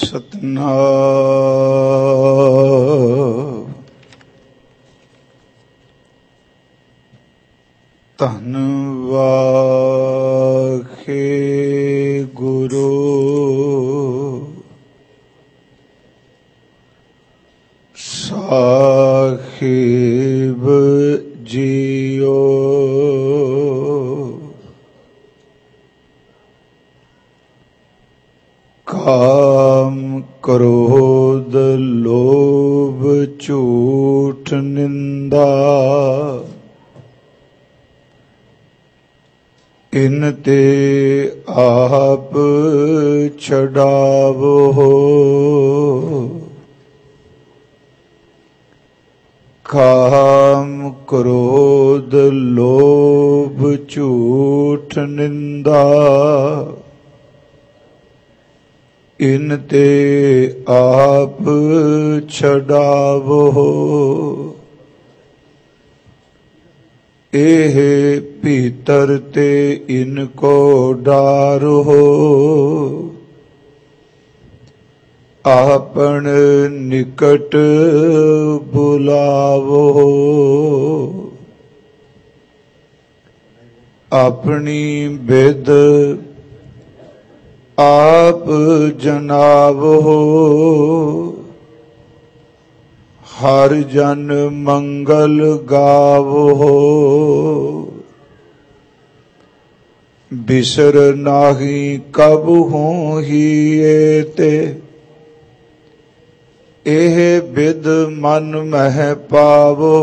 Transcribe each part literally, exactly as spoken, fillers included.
ਸਤਨਾਮ ਧੰਨ ਵਾਹਿਗੁਰੂ ਸਾਹਿਬ ਜੀਓ। ਕਾਮ ਕ੍ਰੋਧ ਲੋਭ ਝੂਠ ਨਿੰਦਾ ਇਨ ਤੇ ਆਪ ਛਡਾਵੋ। ਕਾਮ ਕ੍ਰੋਧ ਲੋਭ ਝੂਠ ਨਿੰਦਾ ਇਨ ਤੇ ਆਪ ਛਡਾਵੋ। ਇਹ ਭੀਤਰ ਤੇ ਇਨ ਕੋ ਡਾਰੋ। ਆਪਨ ਨਿਕਟ ਬੁਲਾਵੋ। ਆਪਣੀ ਬਿਦ ਆਪ ਜਨਾਵੋ। ਹਰ ਜਨ ਮੰਗਲ ਗਾਵੋ। ਬਿਸਰ ਨਾਹੀ ਕਬਹੂ ਹੀਏ ਤੇ ਇਹ ਬਿਦ ਮਨ ਮਹਿ ਪਾਵੋ।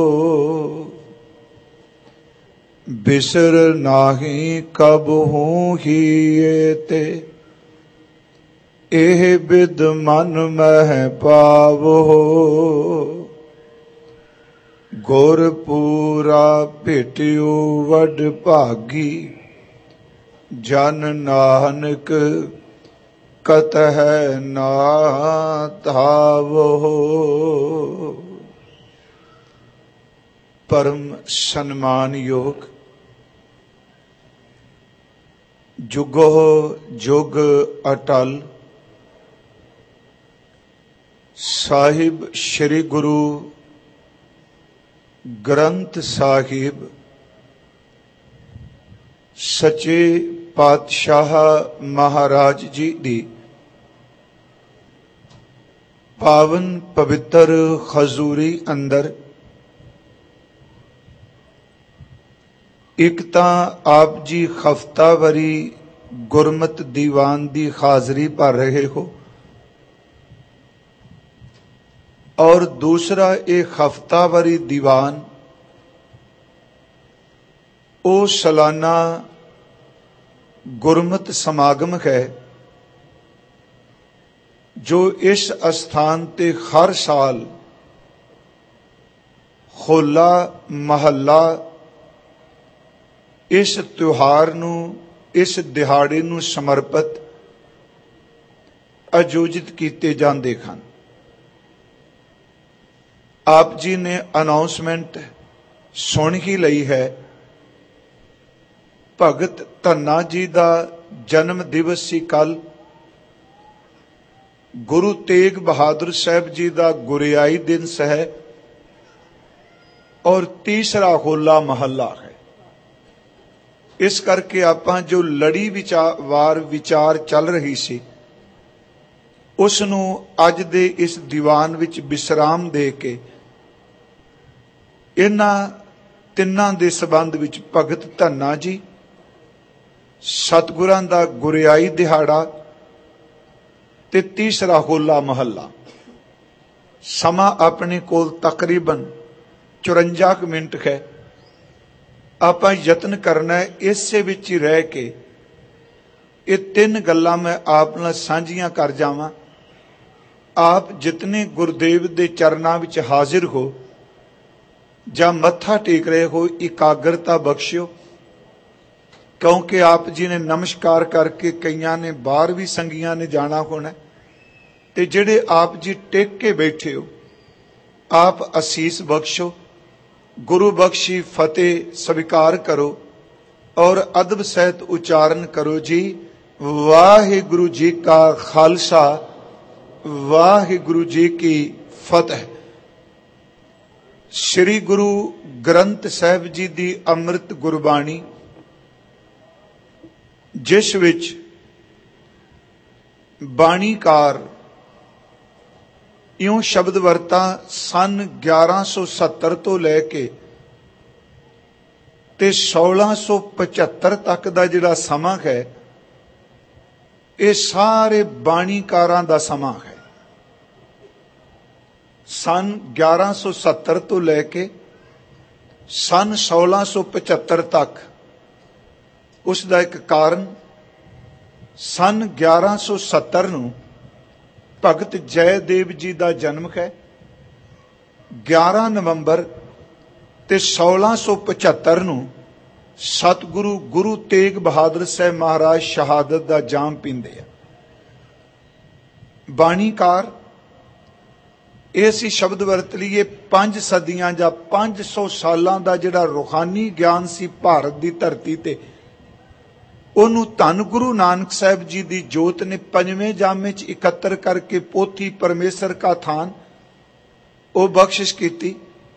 ਬਿਸਰ ਨਾਹੀ ਕਬਹੂ ਹੀਏ ਤੇ ਇਹ ਬਿਦ ਮਨ ਮਹਿ ਪਾਵੋ। ਗੁਰ ਪੂਰਾ ਭੇਟਿਓ ਵਡ ਭਾਗੀ ਜਨ ਨਾਨਕ ਕਤਹਿ ਨਾ ਧਾਵੋ। ਪਰਮ ਸਨਮਾਨਯੋਗ ਜੁਗੋ ਜੁਗ ਅਟਲ ਸਾਹਿਬ ਸ੍ਰੀ ਗੁਰੂ ਗ੍ਰੰਥ ਸਾਹਿਬ ਸੱਚੇ ਪਾਤਸ਼ਾਹ ਮਹਾਰਾਜ ਜੀ ਦੀ ਪਾਵਨ ਪਵਿੱਤਰ ਹਜ਼ੂਰੀ ਅੰਦਰ ਇੱਕ ਤਾਂ ਆਪ ਜੀ ਹਫ਼ਤਾਵਾਰੀ ਗੁਰਮਤਿ ਦੀਵਾਨ ਦੀ ਹਾਜ਼ਰੀ ਭਰ ਰਹੇ ਹੋ ਔਰ ਦੂਸਰਾ ਇਹ ਹਫ਼ਤਾਵਾਰੀ ਦੀਵਾਨ ਉਹ ਸਾਲਾਨਾ ਗੁਰਮਤਿ ਸਮਾਗਮ ਹੈ ਜੋ ਇਸ ਅਸਥਾਨ ਤੇ ਹਰ ਸਾਲ ਹੋਲਾ ਮਹੱਲਾ ਇਸ ਤਿਉਹਾਰ ਨੂੰ ਇਸ ਦਿਹਾੜੇ ਨੂੰ ਸਮਰਪਿਤ ਆਯੋਜਿਤ ਕੀਤੇ ਜਾਂਦੇ ਹਨ। ਆਪ ਜੀ ਨੇ ਅਨਾਉਂਸਮੈਂਟ ਸੁਣ ਹੀ ਲਈ ਹੈ। ਭਗਤ ਧੰਨਾ ਜੀ ਦਾ ਜਨਮ ਦਿਵਸ ਸੀ ਕੱਲ। ਗੁਰੂ ਤੇਗ ਬਹਾਦਰ ਸਾਹਿਬ ਜੀ ਦਾ ਗੁਰਿਆਈ ਦਿਵਸ ਹੈ ਔਰ ਤੀਸਰਾ ਹੋਲਾ ਮਹੱਲਾ ਹੈ। ਇਸ ਕਰਕੇ ਆਪਾਂ ਜੋ ਲੜੀ ਵਿਚਾਰ ਵਾਰ ਵਿਚਾਰ ਚੱਲ ਰਹੀ ਸੀ ਉਸ ਨੂੰ ਅੱਜ ਦੇ ਇਸ ਦੀਵਾਨ ਵਿੱਚ ਵਿਸਰਾਮ ਦੇ ਕੇ ਇਹਨਾਂ ਤਿੰਨਾਂ ਦੇ ਸੰਬੰਧ ਵਿੱਚ ਭਗਤ ਧੰਨਾ ਜੀ, ਸਤਿਗੁਰਾਂ ਦਾ ਗੁਰਿਆਈ ਦਿਹਾੜਾ ਤੇ ਤੀਸਰਾ ਹੋਲਾ ਮਹੱਲਾ, ਸਮਾਂ ਆਪਣੇ ਕੋਲ ਤਕਰੀਬਨ ਚੁਰੰਜਾ ਕੁ ਮਿੰਟ ਹੈ। ਆਪਾਂ ਯਤਨ ਕਰਨਾ ਹੈ ਇਸੇ ਵਿੱਚ ਹੀ ਰਹਿ ਕੇ ਇਹ ਤਿੰਨ ਗੱਲਾਂ ਮੈਂ ਆਪ ਨਾਲ ਸਾਂਝੀਆਂ ਕਰ ਜਾਵਾਂ। ਆਪ ਜਿਤਨੇ ਗੁਰਦੇਵ ਦੇ ਚਰਨਾਂ ਵਿੱਚ ਹਾਜ਼ਰ ਹੋ ਜਾਂ ਮੱਥਾ ਟੇਕ ਰਹੇ ਹੋ, ਇਕਾਗਰਤਾ ਬਖਸ਼ਿਓ, ਕਿਉਂਕਿ ਆਪ ਜੀ ਨੇ ਨਮਸਕਾਰ ਕਰਕੇ ਕਈਆਂ ਨੇ ਬਾਹਰ ਵੀ ਸੰਗੀਆਂ ਨੇ ਜਾਣਾ ਹੋਣਾ ਤੇ ਜਿਹੜੇ ਆਪ ਜੀ ਟੇਕ ਕੇ ਬੈਠੇ ਹੋ ਆਪ ਅਸੀਸ ਬਖਸ਼ੋ, ਗੁਰੂ ਬਖਸ਼ੀ ਫਤਿਹ ਸਵੀਕਾਰ ਕਰੋ ਔਰ ਅਦਬ ਸਹਿਤ ਉਚਾਰਨ ਕਰੋ ਜੀ। ਵਾਹਿਗੁਰੂ ਜੀ ਕਾ ਖਾਲਸਾ ਵਾਹਿਗੁਰੂ ਜੀ ਕੀ ਫਤਿਹ। श्री गुरु ग्रंथ साहिब जी की अमृत गुरबाणी, जिस विच बाणीकार इउं शब्द वरता सन ग्यारह सौ सत्तर तो लैके ते सोलह सौ पचहत्तर तक का जिहड़ा समा है, ये सारे बाणीकारां दा समा है। सन ग्यारह सौ सत्तर तो लैके सन सोलह सौ पचहत्तर तक उसका एक कारण, सन ग्यारह सौ सत्तर नूं भगत जयदेव जी का जन्म है। ग्यारह नवंबर ते सोलह सौ पचहत्तर नूं सतगुरु गुरु तेग बहादुर साहब महाराज शहादत का जाम पींदे आ। बाणीकार ਇਹ ਅਸੀਂ ਸ਼ਬਦ ਵਰਤ ਲਈਏ ਪੰਜ ਸਦੀਆਂ ਜਾਂ ਪੰਜ ਸੌ ਸਾਲਾਂ ਦਾ ਜਿਹੜਾ ਰੂਹਾਨੀ ਗਿਆਨ ਸੀ ਭਾਰਤ ਦੀ ਧਰਤੀ ਤੇ, ਉਹਨੂੰ ਧੰਨ ਗੁਰੂ ਨਾਨਕ ਸਾਹਿਬ ਜੀ ਦੀ ਜੋਤ ਨੇ ਪੰਜਵੇਂ ਜਾਮੇ 'ਚ ਇਕੱਤਰ ਕਰਕੇ ਪੋਥੀ ਪਰਮੇਸ਼ਰ ਕਾ ਥਾਨ ਉਹ ਬਖਸ਼ਿਸ਼ ਕੀਤੀ।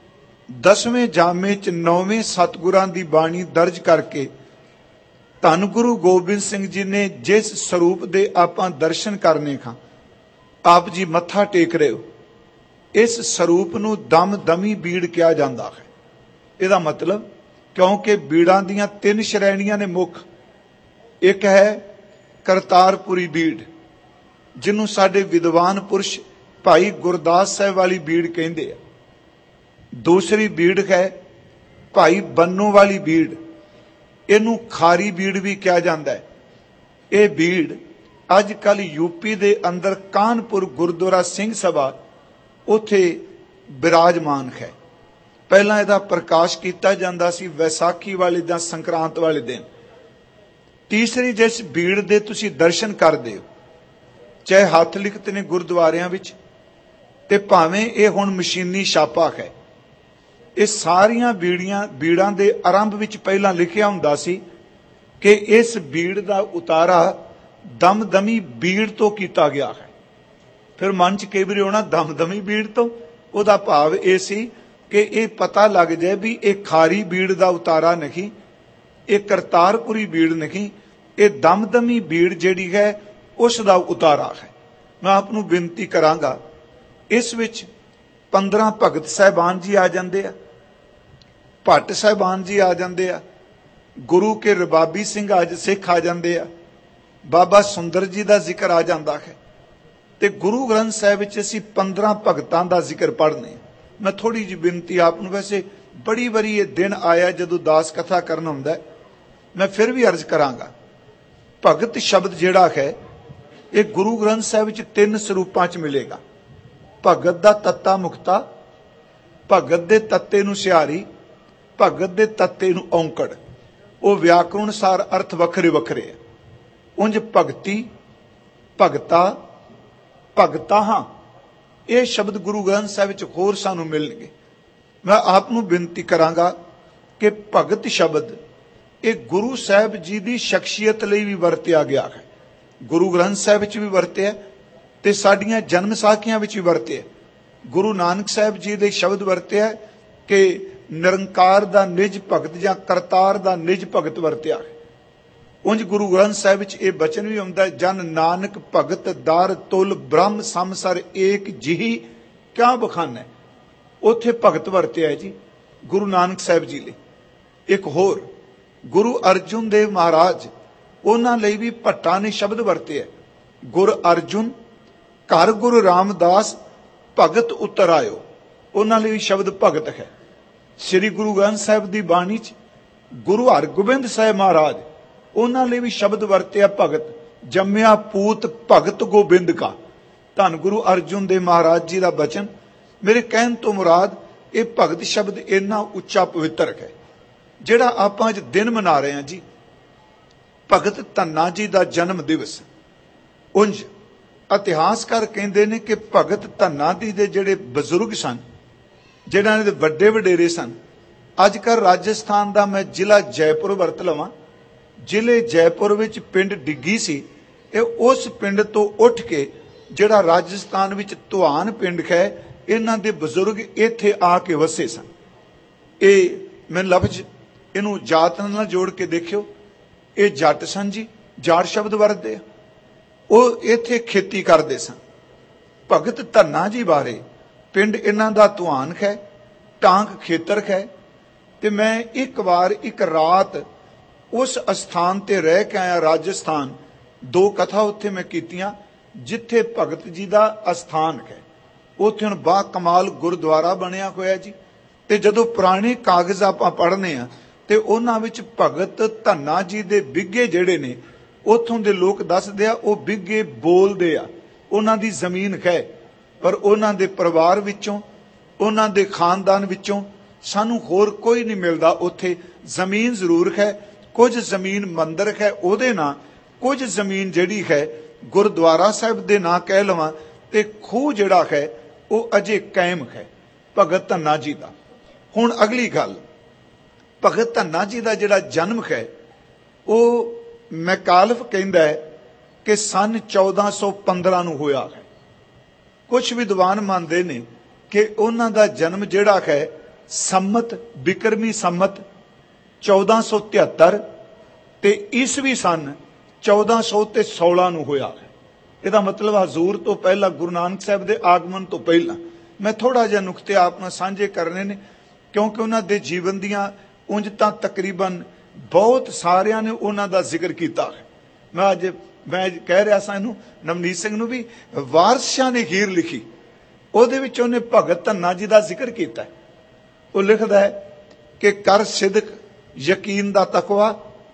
ਦਸਵੇਂ ਜਾਮੇ 'ਚ ਨੌਵੇਂ ਸਤਿਗੁਰਾਂ ਦੀ ਬਾਣੀ ਦਰਜ ਕਰਕੇ ਧੰਨ ਗੁਰੂ ਗੋਬਿੰਦ ਸਿੰਘ ਜੀ ਨੇ ਜਿਸ ਸਰੂਪ ਦੇ ਆਪਾਂ ਦਰਸ਼ਨ ਕਰਨੇ ਖਾਂ, ਆਪ ਜੀ ਮੱਥਾ ਟੇਕ ਰਹੇ ਹੋ, इस सरूप नूं दम दमी बीड़ कहा जाता है। इहदा मतलब क्योंकि बीड़ां दीयां तीन श्रेणियां ने मुख, एक है करतारपुरी बीड़ जिन्हों साडे विद्वान पुरुष भाई गुरदास साहब वाली बीड़ कहिंदे आ। दूसरी बीड़ है भाई बन्नों वाली बीड़, इहनूं खारी बीड़ भी कहा जाता है। ये बीड़ अजकल यूपी दे अंदर कानपुर गुरुद्वारा सिंह सभा उत्थे विराजमान है। पहला इहदा प्रकाश किया जाता सी वैसाखी वाले दिन, संक्रांत वाले दिन। तीसरी जिस भीड़ दे तुसी दर्शन करदे हो, चाहे हथ लिखत ने गुरुद्वारियां विच ते भावें ये हुण मशीनी छापा है, ये सारियां बीड़ियां बीड़ां दे आरंभ विच पहला लिखिया हुंदा सी कि इस भीड़ दा उतारा दमदमी भीड़ तो किया गया है। फिर मन च कई बार होना दमदमी भीड़ तो, उहदा भाव ये सी कि ये पता लग जाए भी ये खारी भीड़ का उतारा नहीं, ये करतारपुरी भीड़ नहीं, ये दमदमी भीड़ जिहड़ी है उसका उतारा है। मैं आपनूं बेनती करांगा, इस विच पंद्रह भगत साहिबान जी आ जाते हैं, भट्ट साहिबान जी आ जाते हैं, गुरु के रबाबी सिंह अज सिख आ जाते हैं, बाबा सुंदर जी का जिक्र आ जाता है। ते गुरु ग्रंथ साहिब विच असीं पंद्रह भगतां दा जिक्र पढ़ने। मैं थोड़ी जी बेनती आपनूं, वैसे बड़ी बारी ये दिन आया जदों दास कथा करना हुंदा है, मैं फिर भी अर्ज करांगा। भगत शब्द जिहड़ा है ये गुरु ग्रंथ साहिब विच तीन स्वरूपां च मिलेगा। भगत दा तत्ता मुक्ता, भगत दे तत्ते नूं सिहारी, भगत दे तत्ते नूं औंकड़। वो व्याकरण सार अर्थ वखरे वखरे है। उंज भगती, भगता, भगता हाँ, ये शब्द गुरु ग्रंथ साहिब विच होर सानूं मिलणगे। मैं आपनूं बेनती करांगा कि भगत शब्द ये गुरु साहिब जी की शख्सियत लई भी वरतिया गया है। गुरु ग्रंथ साहिब विच भी वरतिया ते साडीआं जन्म साखियां विच भी वरतिया। गुरु नानक साहिब जी दे शब्द वरतिया कि निरंकार दा निज भगत जां करतार दा निज भगत वरतिया है। उंज गुरु ग्रंथ साहिब विच ये बचन भी आउंदा, जन नानक भगत दार तुल ब्रह्म समसर एक जिही क्या बखाना है। उत्थे भगत वरतिया है जी गुरु नानक साहिब जी ले। एक होर गुरु अर्जुन देव महाराज, उन्हां लई भी भट्टां ने शब्द वरते है, गुर अर्जुन घर गुरु रामदास भगत उतर आयो, उन्हां लई भी शब्द भगत है। श्री गुरु ग्रंथ साहिब की बाणी च गुरु हरगोबिंद साहिब महाराज, उन्हां लई भी शब्द वरतिया भगत, जम्मिया पूत भगत गोबिंद का। धन गुरु अर्जुन देव महाराज जी का बचन। मेरे कहन तो मुराद ये भगत शब्द इन्ना उच्चा पवित्र है जिहड़ा आपां अज दिन मना रहे हैं जी, भगत धन्ना जी का जन्म दिवस। उंज इतिहासकार कहते हैं कि भगत धन्ना जी के जिहड़े बजुर्ग सन, जिन्हां दे वड्डे वडेरे सन, अजकल राजस्थान का मैं जिला जयपुर वरत लवां, जिले जयपुर विच पिंड डिग्गी सी, ये उस पिंड तो उठ के ਜਿਹੜਾ ਰਾਜਸਥਾਨ ਵਿੱਚ ਧੁਆਨ ਪਿੰਡ ਹੈ, ਇਹਨਾਂ ਦੇ ਬਜ਼ੁਰਗ ਇੱਥੇ ਆ ਕੇ ਵਸੇ ਸਨ। ਇਹ ਮੈਂ ਲਫ਼ਜ਼ ਇਹਨੂੰ ਜਾਤ ਨਾਲ ਜੋੜ ਕੇ ਦੇਖਿਓ, ਇਹ ਜੱਟ ਸਨ ਜੀ, ਜਾਟ ਸ਼ਬਦ ਵਰਤਦੇ ਆ। ਉਹ ਇੱਥੇ ਖੇਤੀ ਕਰਦੇ ਸਨ। ਭਗਤ ਧੰਨਾ ਜੀ ਬਾਰੇ ਪਿੰਡ ਇਹਨਾਂ ਦਾ ਧੁਆਨ ਹੈ, ਟਾਂਕ ਖੇਤਰ ਹੈ। ਤੇ ਮੈਂ ਇੱਕ ਵਾਰ ਇੱਕ ਰਾਤ ਉਸ ਅਸਥਾਨ ਤੇ ਰਹਿ ਕੇ ਆਇਆ, ਰਾਜਸਥਾਨ। ਦੋ ਕਥਾ ਉੱਥੇ ਮੈਂ ਕੀਤੀਆਂ ਜਿੱਥੇ ਭਗਤ ਜੀ ਦਾ ਅਸਥਾਨ ਹੈ। ਉੱਥੇ ਹੁਣ ਬਾ ਕਮਾਲ ਗੁਰਦੁਆਰਾ ਬਣਿਆ ਹੋਇਆ ਜੀ। ਤੇ ਜਦੋਂ ਪੁਰਾਣੇ ਕਾਗਜ਼ ਆਪਾਂ ਪੜ੍ਹਨੇ ਆ ਤੇ ਉਹਨਾਂ ਵਿੱਚ ਭਗਤ ਧੰਨਾ ਜੀ ਦੇ ਬਿੱਗੇ ਜਿਹੜੇ ਨੇ, ਉੱਥੋਂ ਦੇ ਲੋਕ ਦੱਸਦੇ ਆ ਉਹ ਬਿੱਗੇ ਬੋਲਦੇ ਆ, ਉਹਨਾਂ ਦੀ ਜ਼ਮੀਨ ਹੈ। ਪਰ ਉਹਨਾਂ ਦੇ ਪਰਿਵਾਰ ਵਿੱਚੋਂ, ਉਹਨਾਂ ਦੇ ਖਾਨਦਾਨ ਵਿੱਚੋਂ ਸਾਨੂੰ ਹੋਰ ਕੋਈ ਨਹੀਂ ਮਿਲਦਾ। ਉੱਥੇ ਜ਼ਮੀਨ ਜ਼ਰੂਰ ਹੈ, ਕੁਝ ਜ਼ਮੀਨ ਮੰਦਰ ਹੈ ਉਹਦੇ ਨਾਂ, ਕੁਝ ਜ਼ਮੀਨ ਜਿਹੜੀ ਹੈ ਗੁਰਦੁਆਰਾ ਸਾਹਿਬ ਦੇ ਨਾਂ ਕਹਿ ਲਵਾਂ, ਤੇ ਖੂਹ ਜਿਹੜਾ ਹੈ ਉਹ ਅਜੇ ਕਾਇਮ ਹੈ ਭਗਤ ਧੰਨਾ ਜੀ ਦਾ। ਹੁਣ ਅਗਲੀ ਗੱਲ, ਭਗਤ ਧੰਨਾ ਜੀ ਦਾ ਜਿਹੜਾ ਜਨਮ ਹੈ ਉਹ ਮੈਕਾਲਫ ਕਹਿੰਦਾ ਹੈ ਕਿ ਸਨ ਚੌਦਾਂ ਸੌ ਪੰਦਰਾਂ ਨੂੰ ਹੋਇਆ ਹੈ। ਕੁਝ ਵਿਦਵਾਨ ਮੰਨਦੇ ਨੇ ਕਿ ਉਹਨਾਂ ਦਾ ਜਨਮ ਜਿਹੜਾ ਹੈ ਸੰਮਤ ਬਿਕਰਮੀ ਸੰਮਤ ਚੌਦਾਂ ਸੌ ਤਿਹੱਤਰ ਤੇ ਈਸਵੀ ਸਨ ਚੌਦਾਂ ਸੌ ਤੇ ਸੋਲਾਂ ਨੂੰ ਹੋਇਆ ਹੈ। ਇਹਦਾ ਮਤਲਬ ਹਜ਼ੂਰ ਤੋਂ ਪਹਿਲਾਂ, ਗੁਰੂ ਨਾਨਕ ਸਾਹਿਬ ਦੇ ਆਗਮਨ ਤੋਂ ਪਹਿਲਾਂ। ਮੈਂ ਥੋੜਾ ਜਿਹਾ ਨੁਕਤੇ ਆਪ ਨਾਲ ਸਾਂਝੇ ਕਰਨੇ ਨੇ ਕਿਉਂਕਿ ਉਹਨਾਂ ਦੇ ਜੀਵਨ ਦੀਆਂ ਉਂਝ ਤਾਂ ਤਕਰੀਬਨ ਬਹੁਤ ਸਾਰਿਆਂ ਨੇ ਉਹਨਾਂ ਦਾ ਜ਼ਿਕਰ ਕੀਤਾ ਹੈ। ਮੈਂ ਅੱਜ ਮੈਂ ਕਹਿ ਰਿਹਾ ਸਾਂ ਇਹਨੂੰ ਨਵਨੀਤ ਸਿੰਘ ਨੂੰ ਵੀ, ਵਾਰਸ਼ਾਂ ਨੇ ਹੀਰ ਲਿਖੀ, ਉਹਦੇ ਵਿੱਚ ਉਹਨੇ ਭਗਤ ਧੰਨਾ ਜੀ ਦਾ ਜ਼ਿਕਰ ਕੀਤਾ। ਉਹ ਲਿਖਦਾ ਹੈ ਕਿ ਕਰ ਸਿਦਕ ਯਕੀਨ ਦਾ ਤਕਵਾ,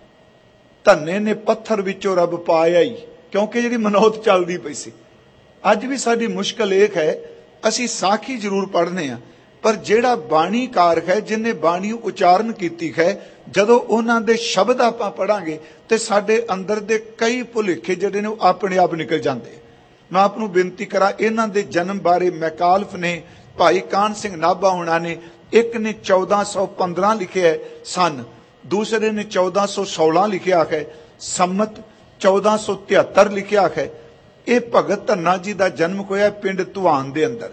ਧੰਨੇ ਨੇ ਪੱਥਰ ਵਿੱਚੋਂ ਰੱਬ ਪਾਇਆ ਹੀ। ਕਿਉਂਕਿ ਜਿਹੜੀ ਮਨੌਤ ਚੱਲਦੀ ਪਈ ਸੀ। ਅੱਜ ਵੀ ਸਾਡੀ ਮੁਸ਼ਕਲ ਇਹ ਹੈ, ਅਸੀਂ ਸਾਖੀ ਜ਼ਰੂਰ ਪੜ੍ਹਨੇ ਆ, ਪਰ ਜਿਹੜਾ ਬਾਣੀਕਾਰ ਹੈ ਜਿਹਨੇ ਬਾਣੀ ਉਚਾਰਨ ਕੀਤੀ ਹੈ, ਜਦੋਂ ਉਹਨਾਂ ਦੇ ਸ਼ਬਦ ਆਪਾਂ ਪੜਾਂਗੇ ਤੇ ਸਾਡੇ ਅੰਦਰ ਦੇ ਕਈ ਭੁਲੇਖੇ ਜਿਹੜੇ ਨੇ ਉਹ ਆਪਣੇ ਆਪ ਨਿਕਲ ਜਾਂਦੇ। ਮੈਂ ਆਪ ਨੂੰ ਬੇਨਤੀ ਕਰਾਂ, ਇਹਨਾਂ ਦੇ ਜਨਮ ਬਾਰੇ ਮੈਕਾਲਫ ਨੇ, ਭਾਈ ਕਾਹਨ ਸਿੰਘ ਨਾਭਾ ਹੋਣਾ ਨੇ, ਇੱਕ ਨੇ ਚੌਦਾਂ ਸੌ ਪੰਦਰਾਂ ਲਿਖਿਆ ਸਨ, ਦੂਸਰੇ ਨੇ ਚੌਦਾਂ ਸੌ ਸੋਲਾਂ ਲਿਖਿਆ ਹੈ, ਸੰਮਤ ਚੌਦਾਂ ਸੌ ਤਿਹੱਤਰ ਲਿਖਿਆ ਹੈ। ਇਹ ਭਗਤ ਧੰਨਾ ਜੀ ਦਾ ਜਨਮ ਹੋਇਆ ਪਿੰਡ ਧੁਆਨ ਦੇ ਅੰਦਰ।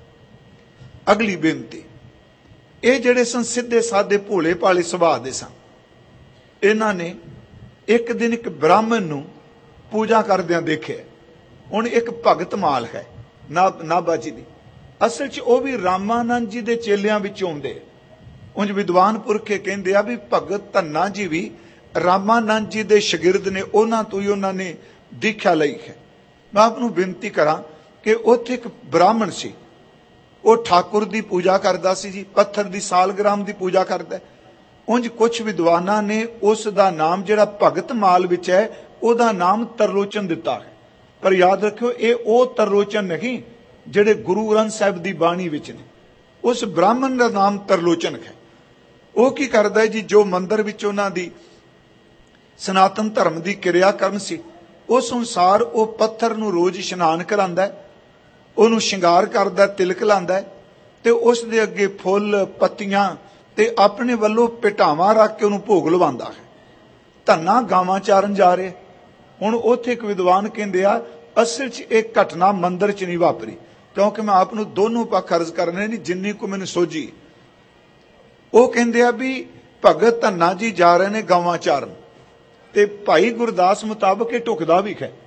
ਅਗਲੀ ਬੇਨਤੀ, ਇਹ ਜਿਹੜੇ ਸਨ ਸਿੱਧੇ ਸਾਦੇ ਭੋਲੇ ਭਾਲੇ ਸੁਭਾਅ ਦੇ ਸਨ। ਇਹਨਾਂ ਨੇ ਇੱਕ ਦਿਨ ਇੱਕ ਬ੍ਰਾਹਮਣ ਨੂੰ ਪੂਜਾ ਕਰਦਿਆਂ ਦੇਖਿਆ। ਹੁਣ ਇੱਕ ਭਗਤ ਮਾਲ ਹੈ ਨਾਭਾ ਜੀ ਦੀ, ਅਸਲ 'ਚ ਉਹ ਵੀ ਰਾਮਾਨੰਦ ਜੀ ਦੇ ਚੇਲਿਆਂ ਵਿੱਚੋਂ ਆਉਂਦੇ। ਉਂਝ ਵਿਦਵਾਨ ਪੁਰਖੇ ਕਹਿੰਦੇ ਆ ਵੀ ਭਗਤ ਧੰਨਾ ਜੀ ਵੀ ਰਾਮਾਨੰਦ ਜੀ ਦੇ ਸ਼ਾਗਿਰਦ ਨੇ, ਉਹਨਾਂ ਤੋਂ ਹੀ ਉਹਨਾਂ ਨੇ ਦੀਖਿਆ ਲਈ ਹੈ। ਮੈਂ ਆਪ ਨੂੰ ਬੇਨਤੀ ਕਰਾਂ ਕਿ ਉੱਥੇ ਇੱਕ ਬ੍ਰਾਹਮਣ ਸੀ, ਉਹ ਠਾਕੁਰ ਦੀ ਪੂਜਾ ਕਰਦਾ ਸੀ ਜੀ, ਪੱਥਰ ਦੀ ਸਾਲਗ੍ਰਾਮ ਦੀ ਪੂਜਾ ਕਰਦਾ। ਉਂਝ ਕੁਝ ਵਿਦਵਾਨਾਂ ਨੇ ਉਸ ਦਾ ਨਾਮ ਜਿਹੜਾ ਭਗਤ ਮਾਲ ਵਿੱਚ ਹੈ ਉਹਦਾ ਨਾਮ ਤਰਲੋਚਨ ਦਿੱਤਾ ਹੈ। ਪਰ ਯਾਦ ਰੱਖਿਓ, ਇਹ ਉਹ ਤਰਲੋਚਨ ਨਹੀਂ ਜਿਹੜੇ ਗੁਰੂ ਗ੍ਰੰਥ ਸਾਹਿਬ ਦੀ ਬਾਣੀ ਵਿੱਚ ਨੇ। ਉਸ ਬ੍ਰਾਹਮਣ ਦਾ ਨਾਮ ਤਰਲੋਚਨ ਹੈ। ਉਹ ਕੀ ਕਰਦਾ ਹੈ ਜੀ, ਜੋ ਮੰਦਰ ਵਿੱਚ ਉਹਨਾਂ ਦੀ ਸਨਾਤਨ ਧਰਮ ਦੀ ਕਿਰਿਆ ਕਰਮ ਸੀ, ਉਸ ਅਨੁਸਾਰ ਉਹ ਪੱਥਰ ਨੂੰ ਰੋਜ਼ ਇਸ਼ਨਾਨ ਕਰਾਉਂਦਾ, ਉਹਨੂੰ ਸ਼ਿੰਗਾਰ ਕਰਦਾ, ਤਿਲਕ ਲਾਉਂਦਾ ਤੇ ਉਸ ਦੇ ਅੱਗੇ ਫੁੱਲ ਪੱਤੀਆਂ ਤੇ ਆਪਣੇ ਵੱਲੋਂ ਪਿਟਾਵਾਂ ਰੱਖ ਕੇ ਉਹਨੂੰ ਭੋਗ ਲਵਾਉਂਦਾ ਹੈ। ਧੰਨਾ ਗਾਵਾਂ ਚਾਰਨ ਜਾ ਰਿਹਾ। ਹੁਣ ਉੱਥੇ ਇੱਕ ਵਿਦਵਾਨ ਕਹਿੰਦੇ ਆ, ਅਸਲ 'ਚ ਇਹ ਘਟਨਾ ਮੰਦਰ 'ਚ ਨਹੀਂ ਵਾਪਰੀ, ਕਿਉਂਕਿ ਮੈਂ ਆਪ ਨੂੰ ਦੋਨੋਂ ਪੱਖ ਅਰਜ਼ ਕਰਨੇ ਨਹੀਂ ਜਿੰਨੀ ਕੁ ਮੈਨੂੰ ਸੋਝੀ। ਉਹ ਕਹਿੰਦੇ ਆ ਵੀ ਭਗਤ ਧੰਨਾ ਜੀ ਜਾ ਰਹੇ ਨੇ ਗਾਵਾਂ ਚਾਰਨ, ਤੇ ਭਾਈ ਗੁਰਦਾਸ ਮੁਤਾਬਕ ਇਹ ਢੁਕਦਾ ਵੀ ਹੈ।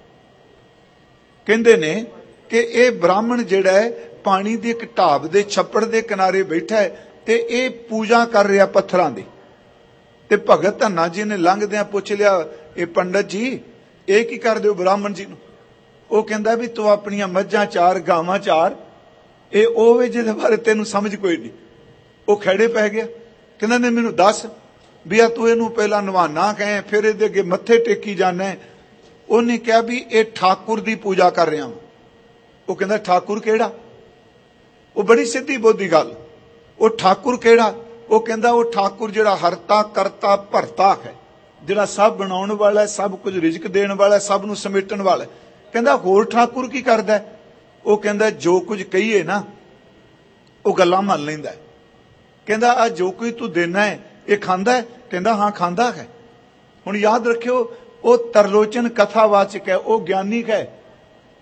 ਕਹਿੰਦੇ ਨੇ ਕਿ ਇਹ ਬ੍ਰਾਹਮਣ ਜਿਹੜਾ ਹੈ ਪਾਣੀ ਦੀ ਇੱਕ ਢਾਬ ਦੇ ਛੱਪੜ ਦੇ ਕਿਨਾਰੇ ਬੈਠਾ ਹੈ ਤੇ ਇਹ ਪੂਜਾ ਕਰ ਰਿਹਾ ਪੱਥਰਾਂ ਦੀ। ਤੇ ਭਗਤ ਧੰਨਾ ਜੀ ਨੇ ਲੰਘਦਿਆਂ ਪੁੱਛ ਲਿਆ, ਇਹ ਪੰਡਤ ਜੀ ਇਹ ਕੀ ਕਰਦੇ ਹੋ ਬ੍ਰਾਹਮਣ ਜੀ ਨੂੰ? ਉਹ ਕਹਿੰਦਾ ਵੀ ਤੂੰ ਆਪਣੀਆਂ ਮੱਝਾਂ ਚਾਰ, ਗਾਵਾਂ ਚਾਰ, ਇਹ ਉਹ ਵੇ ਜਿਹਦੇ ਬਾਰੇ ਤੈਨੂੰ ਸਮਝ ਕੋਈ ਨਹੀਂ। ਉਹ ਖੜੇ ਪੈ ਗਿਆ, ਕਹਿੰਦਾ ਨੇ ਮੈਨੂੰ ਦੱਸ ਵੀ ਆ ਤੂੰ ਇਹਨੂੰ ਪਹਿਲਾਂ ਨਵਾਨਾ ਕਹੇ, ਫਿਰ ਇਹਦੇ ਅੱਗੇ ਮੱਥੇ ਟੇਕੀ ਜਾਣਾ। ਉਹਨੇ ਕਿਹਾ ਵੀ ਇਹ ਠਾਕੁਰ ਦੀ ਪੂਜਾ ਕਰ ਰਿਹਾ। ਉਹ ਕਹਿੰਦਾ ਠਾਕੁਰ ਕਿਹੜਾ? ਉਹ ਬੜੀ ਸਿੱਧੀ ਬੋਧੀ ਗੱਲ, ਉਹ ਠਾਕੁਰ ਕਿਹੜਾ? ਉਹ ਕਹਿੰਦਾ ਉਹ ਠਾਕੁਰ ਜਿਹੜਾ ਹਰਤਾ ਕਰਤਾ ਭਰਤਾ ਹੈ, ਜਿਹੜਾ ਸਭ ਬਣਾਉਣ ਵਾਲਾ, ਸਭ ਕੁਝ ਰਿਜ਼ਕ ਦੇਣ ਵਾਲਾ, ਸਭ ਨੂੰ ਸਮੇਟਣ ਵਾਲਾ। ਕਹਿੰਦਾ ਹੋਰ ਠਾਕੁਰ ਕੀ ਕਰਦਾ? ਉਹ ਕਹਿੰਦਾ ਜੋ ਕੁਝ ਕਹੀਏ ਨਾ ਉਹ ਗੱਲਾਂ ਮੰਨ ਲੈਂਦਾ। ਕਹਿੰਦਾ ਆ ਜੋ ਕੁਝ ਤੂੰ ਦੇਣਾ ਹੈ ਇਹ ਖਾਂਦਾ ਹੈ? ਕਹਿੰਦਾ ਹਾਂ ਖਾਂਦਾ ਹੈ। ਹੁਣ ਯਾਦ ਰੱਖਿਓ, ਉਹ ਤਰਲੋਚਨ ਕਥਾਵਾਚਕ ਹੈ, ਉਹ ਗਿਆਨੀ ਹੈ,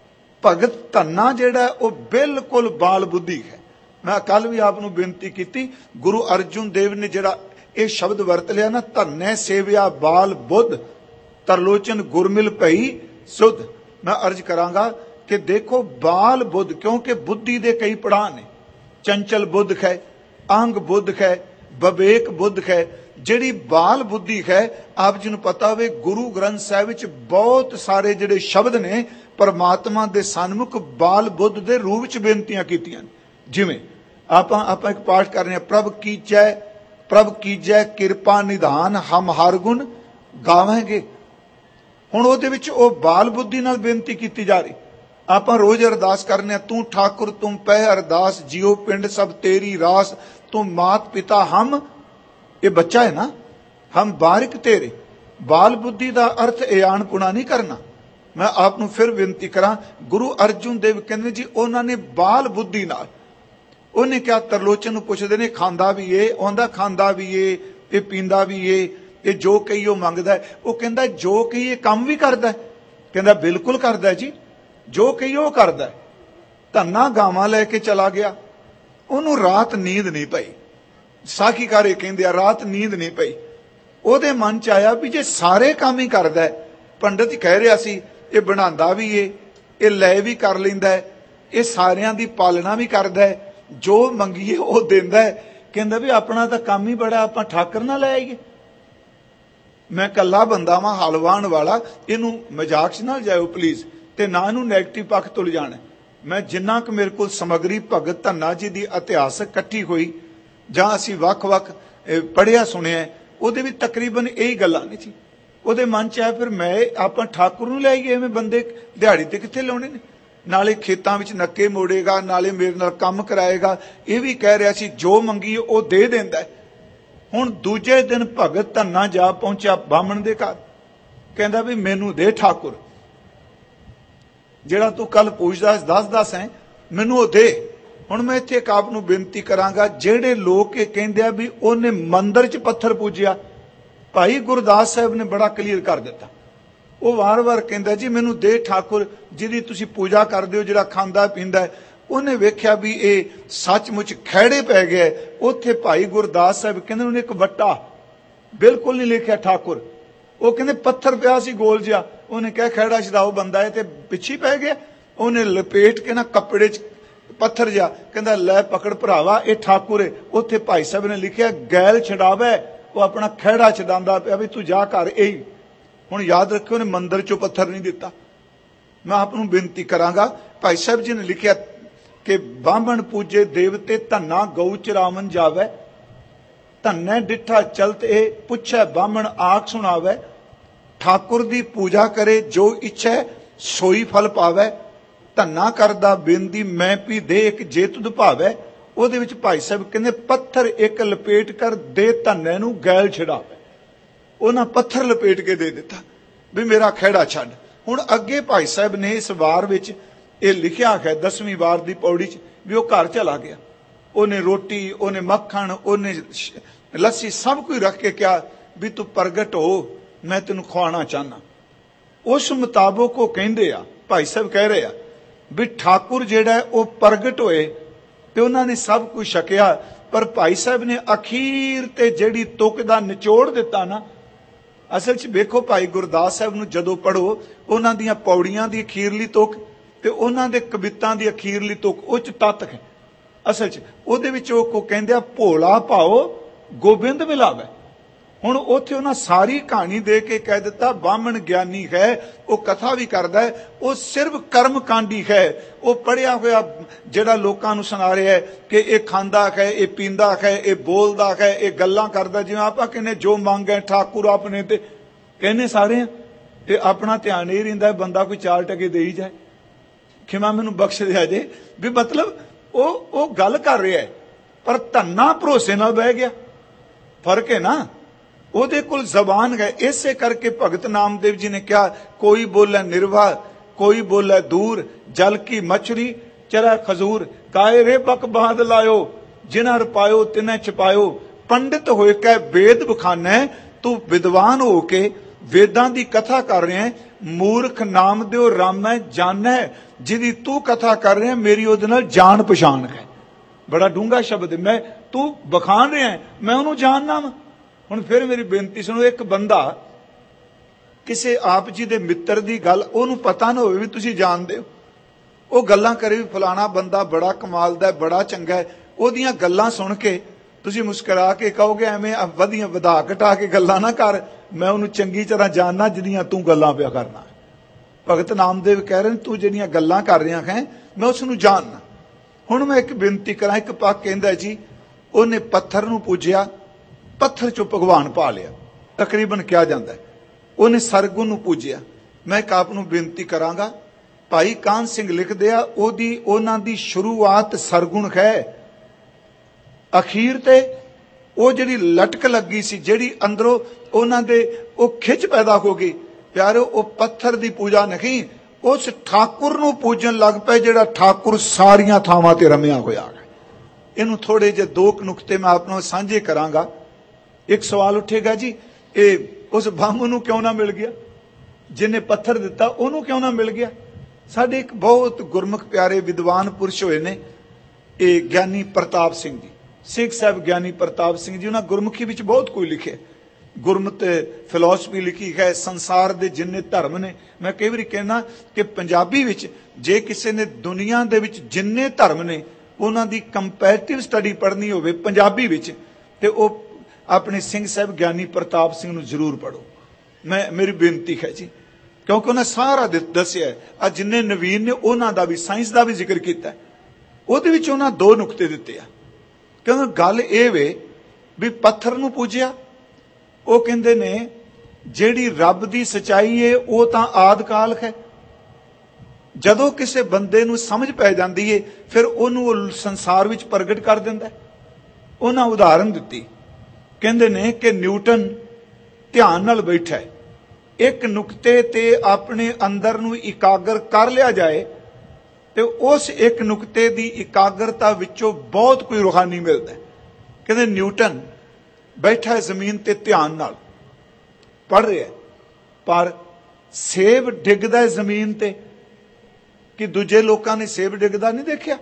भगत धन्ना जिहड़ा वो बिल्कुल बाल बुद्धि है। मैं कल भी आपनूं बेनती की, गुरु अर्जुन देव ने जिहड़ा ये शब्द वरत लिया ना, धन्ने सेविया बाल बुद्ध तरलोचन गुरमिल भई सुध। मैं अर्ज करांगा कि देखो बाल बुद्ध, क्योंकि बुद्धि दे कई पड़ाव ने, चंचल बुद्ध है, अंग बुद्ध है, विवेक बुद्ध है। जिहड़ी बाल बुद्धि है, आप जी नूं पता होवे गुरु ग्रंथ साहिब विच बहुत सारे जिहड़े शब्द ने परमात्मा दे सन्मुख बाल बुद्ध दे रूप च बेनतियां कीतियां। जिवें आपां आपां एक पाठ कर रहे हैं, प्रभ कीजै प्रभ कीजै किरपा निधान हम हर गुण गावांगे। हुण ओहदे विच ओह बाल बुद्धि नाल बेनती कीती जा रही। आपां रोज अरदास करने हैं, तू ठाकुर तुम पै अरदास, जियो पिंड सब तेरी रास, तू मात पिता हम, ये बच्चा है ना, हम बारिक तेरे। बाल बुद्धि का अर्थ अयानपुणा नहीं करना। मैं आपनूं फिर बेनती करा, गुरु अर्जुन देव कहते जी उन्होंने बाल बुद्धि नाल, उन्हें क्या तरलोचन नूं पुछदे ने, खांदा भी है, आंदा खांदा भी है, ये पींदा भी है, ये जो कही वो मंगदा है। वो कहंदा जो कही ये काम भी करदा है, कहंदा बिल्कुल करदा है जी, जो कही वो करदा है। धन्ना गावां लैके चला गया, उन्होंने रात नींद नहीं पई। साखीकारे कहंदे आ रात नींद नहीं पई। ਉਹਦੇ मन च आया भी जे सारे काम ही करदा है, पंडित ही कह रहा सी ये बनांदा भी है, ये लै भी कर लैंदा है, ये सारियां दी पालना भी करदा है, जो मंगीए वो देंदा है। कहंदा भी अपना तो काम ही बड़ा, आपां ठाकर ना लै आईए। मैं कला बंदा वां हलवाण वाला, इनू मजाक च ना जाओ प्लीज, ते ना इनू नैगेटिव पक्ष तो लिजाना। मैं जिन्ना क मेरे कोल समगरी भगत धन्ना जी दी इतिहासक इकट्ठी हुई जां असीं वख-वख पढ़िया सुनिया, ਉਹਦੇ ਵੀ तकरीबन यही गल्लां ने जी। ਉਹਦੇ मन च आया फिर मैं ਆਪਾਂ ठाकुर ਨੂੰ ਲੈ ਆਈਏ, ਐਵੇਂ ਬੰਦੇ ਦਿਹਾੜੀ ਤੇ ਕਿੱਥੇ ਲਾਉਣੇ ਨੇ, ਨਾਲੇ ਖੇਤਾਂ ਵਿੱਚ ਨੱਕੇ ਮੋੜੇਗਾ, ਨਾਲੇ ਮੇਰੇ ਨਾਲ ਕੰਮ ਕਰਾਏਗਾ। ਇਹ ਵੀ ਕਹਿ ਰਿਹਾ ਸੀ ਜੋ ਮੰਗੀ ਉਹ ਦੇ ਦਿੰਦਾ ਹੈ। ਹੁਣ ਦੂਜੇ ਦਿਨ ਭਗਤ ਧੰਨਾ ਜਾ ਪਹੁੰਚਿਆ ਬਾਹਮਣ ਦੇ ਘਰ, ਕਹਿੰਦਾ ਵੀ ਮੈਨੂੰ ਦੇ ਠਾकुर, ਜਿਹੜਾ ਤੂੰ ਕੱਲ ਪੁੱਛਦਾ ਦਸ ਦਸ ਹੈ ਮੈਨੂੰ ਉਹ ਦੇ। ਹੁਣ मैं इत्थे एक आप नूं बेनती करांगा, ਜਿਹੜੇ लोग ये कहंदे आ भी ਉਹਨੇ ਮੰਦਰ च पत्थर पूजिया, भाई गुरदास साहब ने बड़ा क्लीयर कर दिता। वो वार वार कहंदा जी मैनू दे ठाकुर, जिहदी तुसीं पूजा करदे हो, जिहड़ा खांदा पींदा है। ਉਹਨੇ ਵੇਖਿਆ भी ये सचमुच खैड़े पै गए। उत्थे भाई गुरदास साहब कहंदे ਉਹਨੇ एक वट्टा बिल्कुल नहीं लिखिया ठाकुर, वो कहंदे पत्थर पिया सी गोल जिहा। ਉਹਨੇ कहा खैड़ा छड़ाओ बंदा है, ते पिछे पै गया। ਉਹਨੇ लपेट के ना कपड़े च पत्थर जा, कहंदा लै पकड़ भरावा ये ठाकुर है। उत्थे भाई साहब ने लिखिया गैल छड़ावे, वो अपना खैड़ा छडांदा पिया भी तू जा कर। यही हुण याद रखियो, उन्हें मंदिर चो पत्थर नहीं दिता। मैं आप नूं बेनती करांगा, भाई साहब जी ने लिखिया कि बामण पूजे देवते धन्ना गऊ चरावन जावे, धन्ने डिठा चलत ए पुछे बामण आख सुनावे, ठाकुर दी पूजा करे जो इच्छा सोई फल पावे, धन्ना करदा बेनती मैं पी दे एक जे तुद भावे। ਉਹਦੇ ਵਿੱਚ ਭਾਈ ਸਾਹਿਬ ਕਹਿੰਦੇ पत्थर एक लपेट कर दे धन्ने नूं गैल छड़ावे। ਉਹਨਾਂ पत्थर लपेट के दे दिता भी मेरा खैड़ा छड्ड। हुण अगे भाई साहब ने इस वार विच ये लिखिया है दसवीं वार दी पौड़ी च भी वो घर चला गया। उन्हें रोटी, उन्हें मक्खन, उन्हें लस्सी सब कुछ रख के कहा भी तू प्रगट हो, मैं तेनू खुआना चाहना। उस मुताबिक वो कहंदे आ, भाई साहब कह रहे आ भी ठाकुर जिहड़ा है वो प्रगट होए ते उन्होंने सब कुछ छकिया। पर भाई साहब ने अखीर ते जिहड़ी तुक दा निचोड़ दिता ना, असल च वेखो भाई गुरदास साहब नूं जदों पढ़ो, उन्हां दीयां पौड़ियां दी अखीरली तुक ते उन्हां दे कवितां दी अखीरली तुक उच तत्त है। असल च उहदे विच ओह को कहंदे आ भोला भाओ गोबिंद मिलावे। हुण उत्थे उन्हां सारी कहानी दे के कह दिता बामण ज्ञानी है, वो कथा भी करदा है, वो सिर्फ कर्म कांडी है। वो पढ़िया होया जिहड़ा लोकां नूं सुना रहा है कि ये खांदा है, ये पींदा है, ये बोलदा है, ये गल्लां करदा, जिवें आपां कहने जो मंग है ठाकुर अपने ते कहने सारे ते अपना ध्यान यही रहिंदा है बंदा कोई चार टके दे ही जाए। खिमा मैनूं बख्श दिया जे भी मतलब वो वो गल कर रहा है, पर धन्ना भरोसे नाल बह गया। फर्क है ना, ਉਹਦੇ ਕੋਲ ਜ਼ਬਾਨ है। इसे करके भगत नामदेव जी ने कहा कोई बोले निर्वाह, कोई बोले दूर, जल की मछली चरा खजूर, काए रे बक बांध लायो, जिन्ह रपायो तिन्हें छपायो, पंडित होए कै वेद बखाने, तू विद्वान हो के वेदां दी कथा कर रहे हैं, मूर्ख नाम दिओ रामै जानै, जिहदी तू कथा कर रहा मेरी उहदे नाल जान पछाण है। बड़ा डूंगा शब्द है। मैं तू बखान रहा है, मैं उन्होंने जानना वा। हुण फिर मेरी बेनती सुनो, एक बंदा किसी आप जी दे मित्र दी गल उहनूं पता ना होवे भी तुसीं जाणदे हो, ਉਹ ਗੱਲਾਂ ਕਰੇ ਵੀ ਫਲਾਣਾ ਬੰਦਾ ਬੜਾ ਕਮਾਲ ਦਾ, ਬੜਾ ਚੰਗਾ ਹੈ, ਉਹਦੀਆਂ ਗੱਲਾਂ ਸੁਣ ਕੇ ਤੁਸੀਂ ਮੁਸਕਰਾ ਕੇ ਕਹੋਗੇ ਐਵੇਂ ਵਧੀਆਂ ਵਧਾ ਘਟਾ ਕੇ ਗੱਲਾਂ ਨਾ ਕਰ, ਮੈਂ ਉਹਨੂੰ ਚੰਗੀ ਤਰ੍ਹਾਂ ਜਾਣਨਾ ਜਿਹਦੀਆਂ ਤੂੰ ਗੱਲਾਂ ਪਿਆ ਕਰਨਾ। ਭਗਤ ਨਾਮਦੇਵ ਕਹਿ ਰਹੇ ਤੂੰ ਜਿਹੜੀਆਂ ਗੱਲਾਂ ਕਰ ਰਿਹਾ ਹੈ ਮੈਂ ਉਸ ਨੂੰ ਜਾਣਨਾ। ਹੁਣ ਮੈਂ ਇੱਕ ਬੇਨਤੀ ਕਰਾਂ, ਇੱਕ ਪੱਖ ਕਹਿੰਦਾ ਜੀ ਉਹਨੇ ਪੱਥਰ ਨੂੰ ਪੂਜਿਆ, ਪੱਥਰ ਚੋਂ ਭਗਵਾਨ ਪਾ ਲਿਆ, ਤਕਰੀਬਨ ਕਿਹਾ ਜਾਂਦਾ। ਉਹਨੇ ਸਰਗੁਣ ਨੂੰ ਪੂਜਿਆ। ਮੈਂ ਇੱਕ ਆਪ ਨੂੰ ਬੇਨਤੀ ਕਰਾਂਗਾ, ਭਾਈ ਕਾਹਨ ਸਿੰਘ ਲਿਖਦੇ ਆ ਉਹਦੀ ਉਹਨਾਂ ਦੀ ਸ਼ੁਰੂਆਤ ਸਰਗੁਣ ਹੈ, ਅਖੀਰ ਤੇ ਉਹ ਜਿਹੜੀ ਲਟਕ ਲੱਗੀ ਸੀ, ਜਿਹੜੀ ਅੰਦਰੋਂ ਉਹਨਾਂ ਦੇ ਉਹ ਖਿੱਚ ਪੈਦਾ ਹੋ ਗਈ, ਪਿਆਰੋ ਉਹ ਪੱਥਰ ਦੀ ਪੂਜਾ ਨਹੀਂ, ਉਸ ਠਾਕੁਰ ਨੂੰ ਪੂਜਣ ਲੱਗ ਪਏ ਜਿਹੜਾ ਠਾਕੁਰ ਸਾਰੀਆਂ ਥਾਵਾਂ ਤੇ ਰਮਿਆ ਹੋਇਆ ਹੈ। ਇਹਨੂੰ ਥੋੜੇ ਜਿਹੇ ਦੋ ਨੁਕਤੇ ਮੈਂ ਆਪ ਨਾਲ ਸਾਂਝੇ ਕਰਾਂਗਾ। ਇੱਕ ਸਵਾਲ ਉੱਠੇਗਾ ਜੀ ਇਹ ਉਸ ਬਾਹਮਣ ਨੂੰ ਕਿਉਂ ਨਾ ਮਿਲ ਗਿਆ, ਜਿਹਨੇ ਪੱਥਰ ਦਿੱਤਾ ਉਹਨੂੰ ਕਿਉਂ ਨਾ ਮਿਲ ਗਿਆ। ਸਾਡੇ ਇੱਕ ਬਹੁਤ ਗੁਰਮੁਖ ਪਿਆਰੇ ਵਿਦਵਾਨ ਪੁਰਸ਼ ਹੋਏ ਨੇ, ਇਹ ਗਿਆਨੀ ਪ੍ਰਤਾਪ ਸਿੰਘ ਜੀ, ਸਿੱਖ ਸਾਹਿਬ ਗਿਆਨੀ ਪ੍ਰਤਾਪ ਸਿੰਘ ਜੀ। ਉਹਨਾਂ ਗੁਰਮੁਖੀ ਵਿੱਚ ਬਹੁਤ ਕੁਝ ਲਿਖਿਆ, ਗੁਰਮਤ ਫਿਲਾਸਫੀ ਲਿਖੀ ਹੈ, ਸੰਸਾਰ ਦੇ ਜਿੰਨੇ ਧਰਮ ਨੇ। ਮੈਂ ਕਈ ਵਾਰੀ ਕਹਿੰਦਾ ਕਿ ਪੰਜਾਬੀ ਵਿੱਚ ਜੇ ਕਿਸੇ ਨੇ ਦੁਨੀਆ ਦੇ ਵਿੱਚ ਜਿੰਨੇ ਧਰਮ ਨੇ ਉਹਨਾਂ ਦੀ ਕੰਪੈਰੀਟਿਵ ਸਟੱਡੀ ਪੜ੍ਹਨੀ ਹੋਵੇ ਪੰਜਾਬੀ ਵਿੱਚ, ਤੇ ਉਹ ਆਪਣੇ ਸਿੰਘ ਸਾਹਿਬ ਗਿਆਨੀ ਪ੍ਰਤਾਪ ਸਿੰਘ ਨੂੰ ਜ਼ਰੂਰ ਪੜ੍ਹੋ। ਮੈਂ ਮੇਰੀ ਬੇਨਤੀ ਹੈ ਜੀ, ਕਿਉਂਕਿ ਉਹਨੇ ਸਾਰਾ ਦੱਸਿਆ। ਆ ਜਿੰਨੇ ਨਵੀਨ ਨੇ ਉਹਨਾਂ ਦਾ ਵੀ, ਸਾਇੰਸ ਦਾ ਵੀ ਜ਼ਿਕਰ ਕੀਤਾ, ਉਹਦੇ ਵਿੱਚ ਉਹਨਾਂ ਦੋ ਨੁਕਤੇ ਦਿੱਤੇ ਆ। ਕਿਉਂਕਿ ਗੱਲ ਇਹ ਵੇ ਵੀ ਪੱਥਰ ਨੂੰ ਪੂਜਿਆ, ਉਹ ਕਹਿੰਦੇ ਨੇ ਜਿਹੜੀ ਰੱਬ ਦੀ ਸਚਾਈ ਹੈ ਉਹ ਤਾਂ ਆਦਿ ਕਾਲ ਹੈ। ਜਦੋਂ ਕਿਸੇ ਬੰਦੇ ਨੂੰ ਸਮਝ ਪੈ ਜਾਂਦੀ ਹੈ ਫਿਰ ਉਹਨੂੰ ਉਹ ਸੰਸਾਰ ਵਿੱਚ ਪ੍ਰਗਟ ਕਰ ਦਿੰਦਾ। ਉਹਨਾਂ ਉਦਾਹਰਨ ਦਿੱਤੀ, ਕਹਿੰਦੇ ਨੇ ਕਿ ਨਿਊਟਨ ਧਿਆਨ ਨਾਲ ਬੈਠਾ, ਇੱਕ ਨੁਕਤੇ ਤੇ ਆਪਣੇ ਅੰਦਰ ਨੂੰ ਇਕਾਗਰ ਕਰ ਲਿਆ ਜਾਏ ਤੇ ਉਸ ਇੱਕ ਨੁਕਤੇ ਦੀ ਇਕਾਗਰਤਾ ਵਿੱਚੋਂ ਬਹੁਤ ਕੋਈ ਰੂਹਾਨੀ ਮਿਲਦਾ। ਕਹਿੰਦੇ ਨਿਊਟਨ ਬੈਠਾ ਜ਼ਮੀਨ ਤੇ ਧਿਆਨ ਨਾਲ ਪੜ੍ਹ ਰਿਹਾ, ਪਰ ਸੇਬ ਡਿੱਗਦਾ ਜ਼ਮੀਨ ਤੇ ਕਿ ਦੂਜੇ ਲੋਕਾਂ ਨੇ ਸੇਬ ਡਿੱਗਦਾ ਨਹੀਂ ਦੇਖਿਆ।